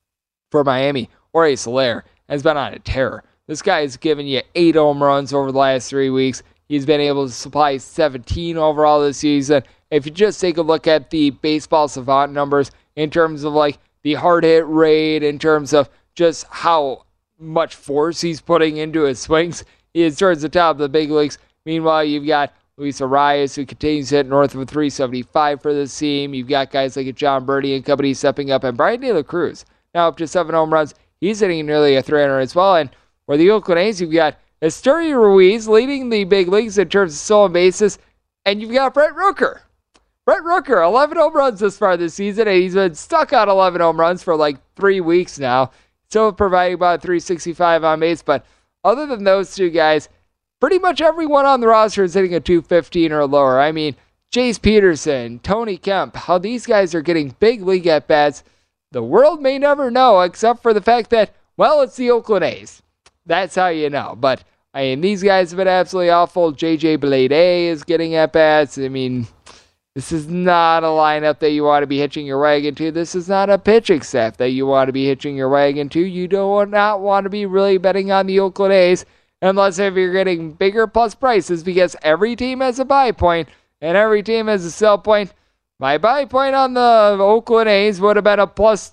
S6: for Miami, Jorge Soler has been on a tear. This guy has given you 8 home runs over the last 3 weeks. He's been able to supply 17 overall this season. If you just take a look at the baseball savant numbers in terms of like the hard hit rate, in terms of just how much force he's putting into his swings, he is towards the top of the big leagues. Meanwhile, you've got Luis Arias, who continues to hit north of a 375 for this team. You've got guys like John Birdie and company stepping up, and Brian De La Cruz now up to 7 home runs. He's hitting nearly a 300 as well. And for the Oakland A's, you've got Esteury Ruiz leading the big leagues in terms of stolen bases, and you've got Brent Rooker. Brent Rooker, 11 home runs this far this season, and he's been stuck on 11 home runs for like 3 weeks now. Still providing about 365 on base, but other than those 2 guys, pretty much everyone on the roster is hitting a 215 or lower. I mean, Chase Peterson, Tony Kemp, how these guys are getting big league at-bats, the world may never know, except for the fact that, well, it's the Oakland A's. That's how you know. But, I mean, these guys have been absolutely awful. JJ Bleday is getting at-bats. I mean, this is not a lineup that you want to be hitching your wagon to. This is not a pitching staff that you want to be hitching your wagon to. You do not want to be really betting on the Oakland A's unless if you're getting bigger plus prices, because every team has a buy point and every team has a sell point. My buy point on the Oakland A's would have been a plus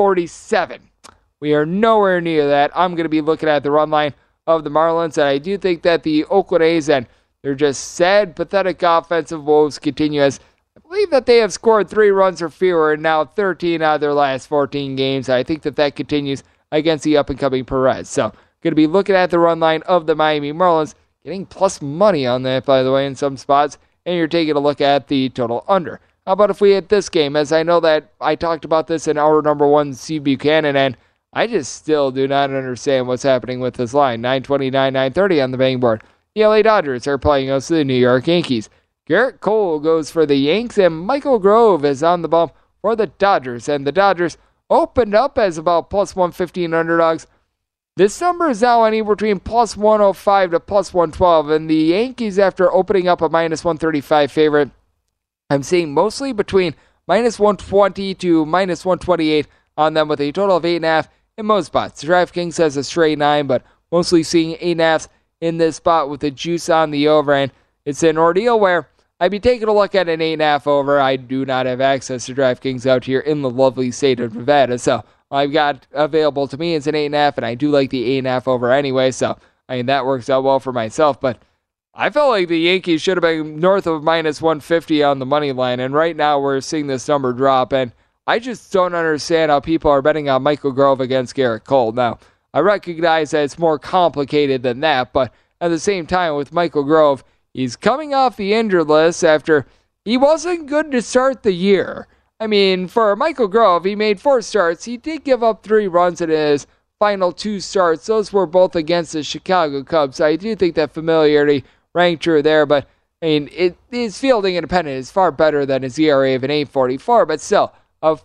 S6: 247. We are nowhere near that. I'm going to be looking at the run line of the Marlins, and I do think that the Oakland A's and their just sad, pathetic offensive woes continue, as I believe that they have scored 3 runs or fewer in now 13 out of their last 14 games. I think that continues against the up-and-coming Perez. So, going to be looking at the run line of the Miami Marlins, getting plus money on that, by the way, in some spots, and you're taking a look at the total under. How about if we hit this game, as I know that I talked about this in hour number 1, Steve Buchanan, and I just still do not understand what's happening with this line. 929, 930 on the betting board. The LA Dodgers are playing against the New York Yankees. Garrett Cole goes for the Yanks, and Michael Grove is on the bump for the Dodgers, and the Dodgers opened up as about plus 115 underdogs. This number is now anywhere between plus 105 to plus 112, and the Yankees, after opening up a minus 135 favorite, I'm seeing mostly between minus 120 to minus 128 on them, with a total of 8.5 in most spots. DraftKings has a straight 9, but mostly seeing 8.5 in this spot with the juice on the over, and it's an ordeal where I'd be taking a look at an 8.5 over. I do not have access to DraftKings out here in the lovely state of Nevada, so I've got available to me is an 8.5, and I do like the 8.5 over anyway, so I mean that works out well for myself, but I felt like the Yankees should have been north of minus 150 on the money line, and right now we're seeing this number drop, and I just don't understand how people are betting on Michael Grove against Garrett Cole. Now, I recognize that it's more complicated than that, but at the same time, with Michael Grove, he's coming off the injured list after he wasn't good to start the year. I mean, for Michael Grove, he made 4 starts. He did give up 3 runs in his final 2 starts. Those were both against the Chicago Cubs. I do think that familiarity rang true there, but I mean, his fielding independent is far better than his ERA of an 8.44, but still, a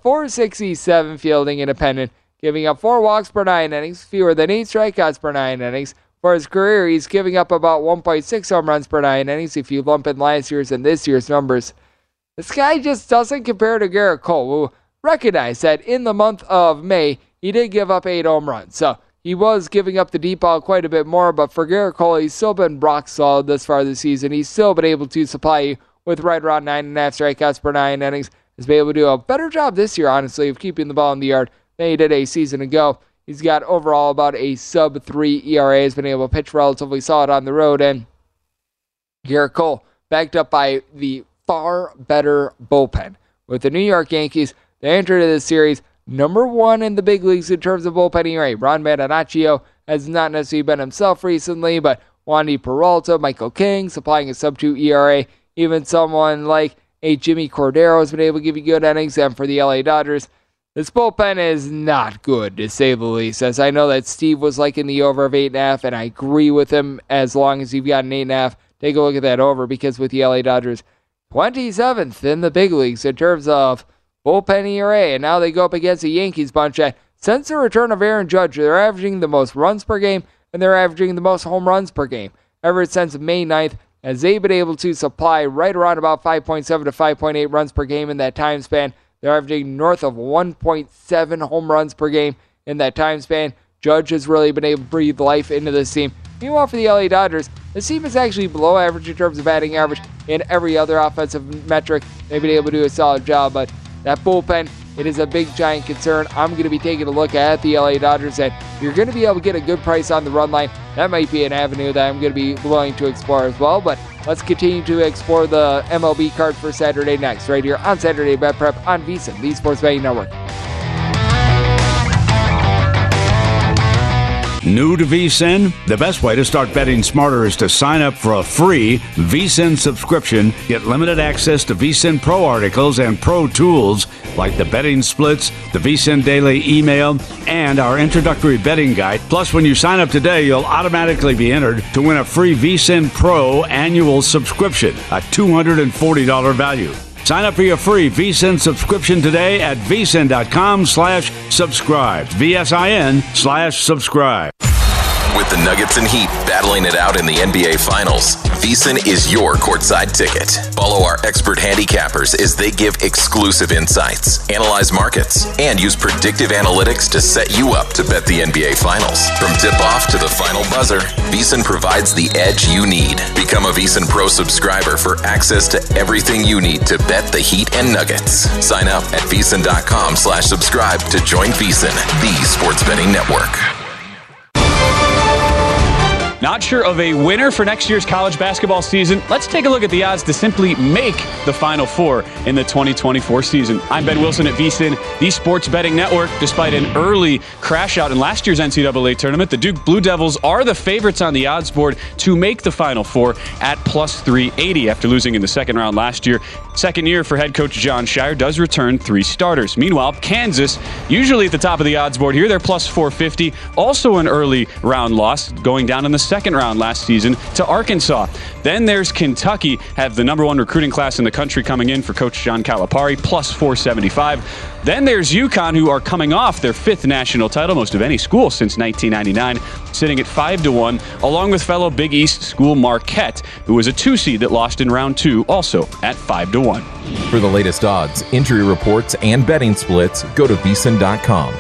S6: 4.67 fielding independent, giving up 4 walks per 9 innings, fewer than 8 strikeouts per 9 innings. For his career, he's giving up about 1.6 home runs per 9 innings if you lump in last year's and this year's numbers. This guy just doesn't compare to Garrett Cole, who recognized that in the month of May, he did give up 8 home runs. So he was giving up the deep ball quite a bit more, but for Garrett Cole, he's still been rock solid this far this season. He's still been able to supply you with right around 9.5 strikeouts per 9 innings. He's been able to do a better job this year, honestly, of keeping the ball in the yard than he did a season ago. He's got overall about a sub-3 ERA. He's been able to pitch relatively solid on the road, and Garrett Cole, backed up by the far better bullpen. With the New York Yankees, they entered this series number 1 in the big leagues in terms of bullpen ERA. Ron Marinaccio has not necessarily been himself recently, but Wandy Peralta, Michael King, supplying a sub-2 ERA. Even someone like a Jimmy Cordero has been able to give you good innings, and for the LA Dodgers, This bullpen is not good, to say the least. As I know that Steve was liking the over of 8.5, and I agree with him as long as you've got an 8.5. Take a look at that over, because with the LA Dodgers 27th in the big leagues in terms of bullpen ERA, and now they go up against the Yankees bunch that, since the return of Aaron Judge, they're averaging the most runs per game, and they're averaging the most home runs per game ever since May 9th, as they've been able to supply right around about 5.7 to 5.8 runs per game in that time span. They're averaging north of 1.7 home runs per game in that time span. Judge has really been able to breathe life into this team. Meanwhile, for the LA Dodgers, this team is actually below average in terms of batting average in every other offensive metric. They've been able to do a solid job, but that bullpen, it is a big, giant concern. I'm going to be taking a look at the LA Dodgers, and you're going to be able to get a good price on the run line. That might be an avenue that I'm going to be willing to explore as well, but let's continue to explore the MLB card for Saturday next, right here on Saturday Bet Prep on VSiN, the Sports Betting Network.
S5: New to VSiN? The best way to start betting smarter is to sign up for a free VSiN subscription. Get limited access to VSiN Pro articles and Pro tools like the betting splits, the VSiN Daily email, and our introductory betting guide. Plus, when you sign up today, you'll automatically be entered to win a free VSiN Pro annual subscription, a $240 value. Sign up for your free VSiN subscription today at vsin.com/subscribe. VSIN/subscribe.
S13: With the Nuggets and Heat battling it out in the NBA Finals, VSiN is your courtside ticket. Follow our expert handicappers as they give exclusive insights, analyze markets, and use predictive analytics to set you up to bet the NBA Finals. From tip-off to the final buzzer, VSiN provides the edge you need. Become a VSiN Pro subscriber for access to everything you need to bet the Heat and Nuggets. Sign up at vsin.com/subscribe to join VSiN, the sports betting network.
S14: Not sure of a winner for next year's college basketball season? Let's take a look at the odds to simply make the Final Four in the 2024 season. I'm Ben Wilson at VSiN, the Sports Betting Network. Despite an early crash out in last year's NCAA tournament, the Duke Blue Devils are the favorites on the odds board to make the Final Four at plus 380 after losing in the second round last year. Second year for head coach Jon Scheyer does return 3 starters. Meanwhile, Kansas, usually at the top of the odds board here, they're plus 450. Also an early round loss, going down in the second round last season to Arkansas. Then there's Kentucky, have the number 1 recruiting class in the country coming in for Coach John Calipari, plus 475. Then there's UConn, who are coming off their 5th national title, most of any school since 1999, sitting at 5-1, along with fellow Big East school Marquette, who was a 2 seed that lost in round 2, also at 5-1.
S15: For the latest odds, injury reports, and betting splits, go to vsin.com.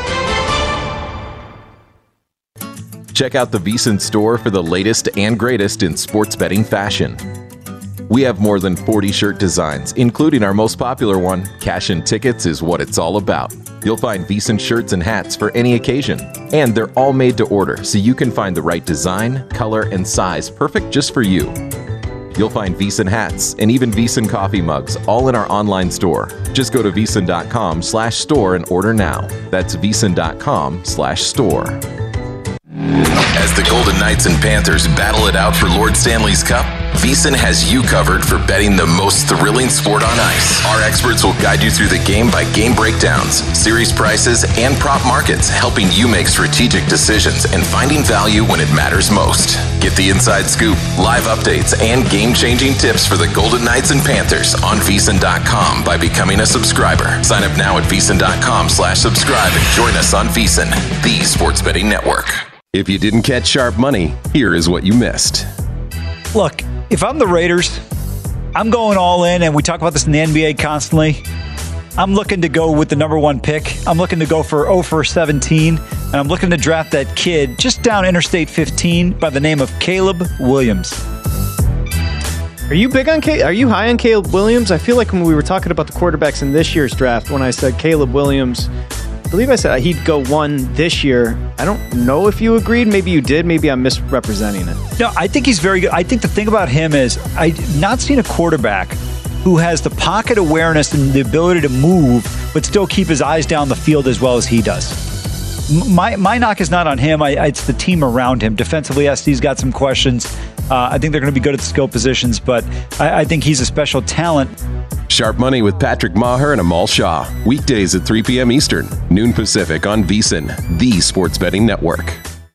S15: Check out the VSiN store for the latest and greatest in sports betting fashion. We have more than 40 shirt designs, including our most popular one, Cash and Tickets is what it's all about. You'll find VSiN shirts and hats for any occasion, and they're all made to order, so you can find the right design, color, and size perfect just for you. You'll find VSiN hats and even VSiN coffee mugs all in our online store. Just go to vsin.com/store and order now. That's vsin.com/store.
S13: As the Golden Knights and Panthers battle it out for Lord Stanley's Cup, VSiN has you covered for betting the most thrilling sport on ice. Our experts will guide you through the game-by-game breakdowns, series prices, and prop markets, helping you make strategic decisions and finding value when it matters most. Get the inside scoop, live updates, and game-changing tips for the Golden Knights and Panthers on vsin.com by becoming a subscriber. Sign up now at vsin.com/subscribe and join us on VSiN, the sports betting network.
S15: If you didn't catch sharp money, here is what you missed.
S16: Look, if I'm the Raiders, I'm going all in, and we talk about this in the NBA constantly. I'm looking to go with the number 1 pick. I'm looking to go for 0 for 17, and I'm looking to draft that kid just down Interstate 15 by the name of Caleb Williams.
S17: Are you big on Are you high on Caleb Williams? I feel like when we were talking about the quarterbacks in this year's draft, when I said Caleb Williams, I believe I said he'd go 1 this year. I don't know if you agreed. Maybe you did. Maybe I'm misrepresenting it.
S16: No, I think he's very good. I think the thing about him is I've not seen a quarterback who has the pocket awareness and the ability to move, but still keep his eyes down the field as well as he does. My knock is not on him. It's the team around him. Defensively, yes, he's got some questions. I think they're going to be good at the skill positions, but I think he's a special talent.
S13: Sharp Money with Patrick Maher and Amal Shah. Weekdays at 3 p.m. Eastern, noon Pacific on VSiN, the Sports Betting Network.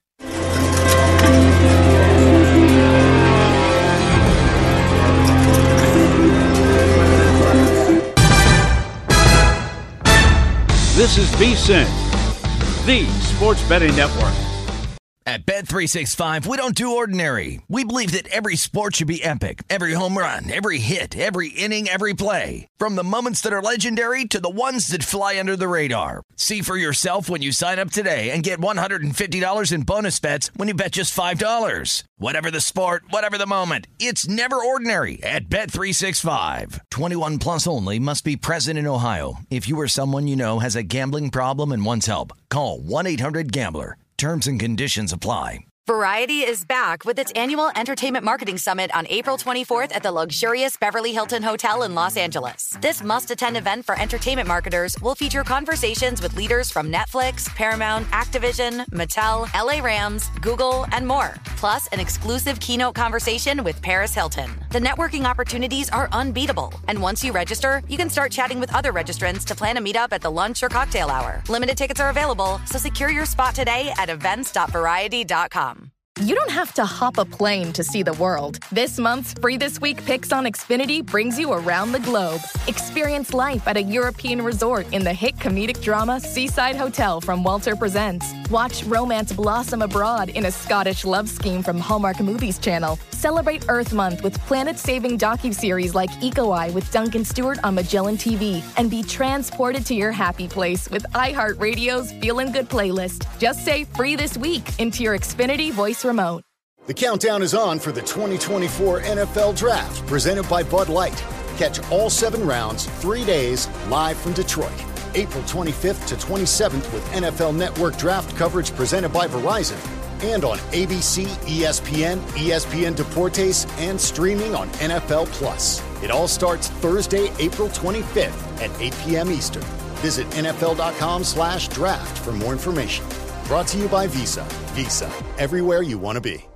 S5: This is VSiN, the Sports Betting Network.
S1: At Bet365, we don't do ordinary. We believe that every sport should be epic. Every home run, every hit, every inning, every play. From the moments that are legendary to the ones that fly under the radar. See for yourself when you sign up today and get $150 in bonus bets when you bet just $5. Whatever the sport, whatever the moment, it's never ordinary at Bet365. 21 plus only. Must be present in Ohio. If you or someone you know has a gambling problem and wants help, call 1-800-GAMBLER. Terms and conditions apply.
S18: Variety is back with its annual Entertainment Marketing Summit on April 24th at the luxurious Beverly Hilton Hotel in Los Angeles. This must-attend event for entertainment marketers will feature conversations with leaders from Netflix, Paramount, Activision, Mattel, LA Rams, Google, and more. Plus, an exclusive keynote conversation with Paris Hilton. The networking opportunities are unbeatable. And once you register, you can start chatting with other registrants to plan a meetup at the lunch or cocktail hour. Limited tickets are available, so secure your spot today at events.variety.com.
S19: You don't have to hop a plane to see the world. This month's Free This Week Picks on Xfinity brings you around the globe. Experience life at a European resort in the hit comedic drama Seaside Hotel from Walter Presents. Watch romance blossom abroad in a Scottish love scheme from Hallmark Movies Channel. Celebrate Earth Month with planet-saving docuseries like Eco-Eye with Duncan Stewart on Magellan TV. And be transported to your happy place with iHeartRadio's Feelin' Good playlist. Just say Free This Week into your Xfinity voice remote.
S20: The countdown is on for the 2024 NFL Draft, presented by Bud Light. Catch all 7 rounds, 3 days, live from Detroit. April 25th to 27th with NFL Network Draft coverage presented by Verizon. And on ABC, ESPN, ESPN Deportes, and streaming on NFL Plus. It all starts Thursday, April 25th at 8 p.m. Eastern. Visit NFL.com/draft for more information. Brought to you by Visa. Visa, everywhere you want to be.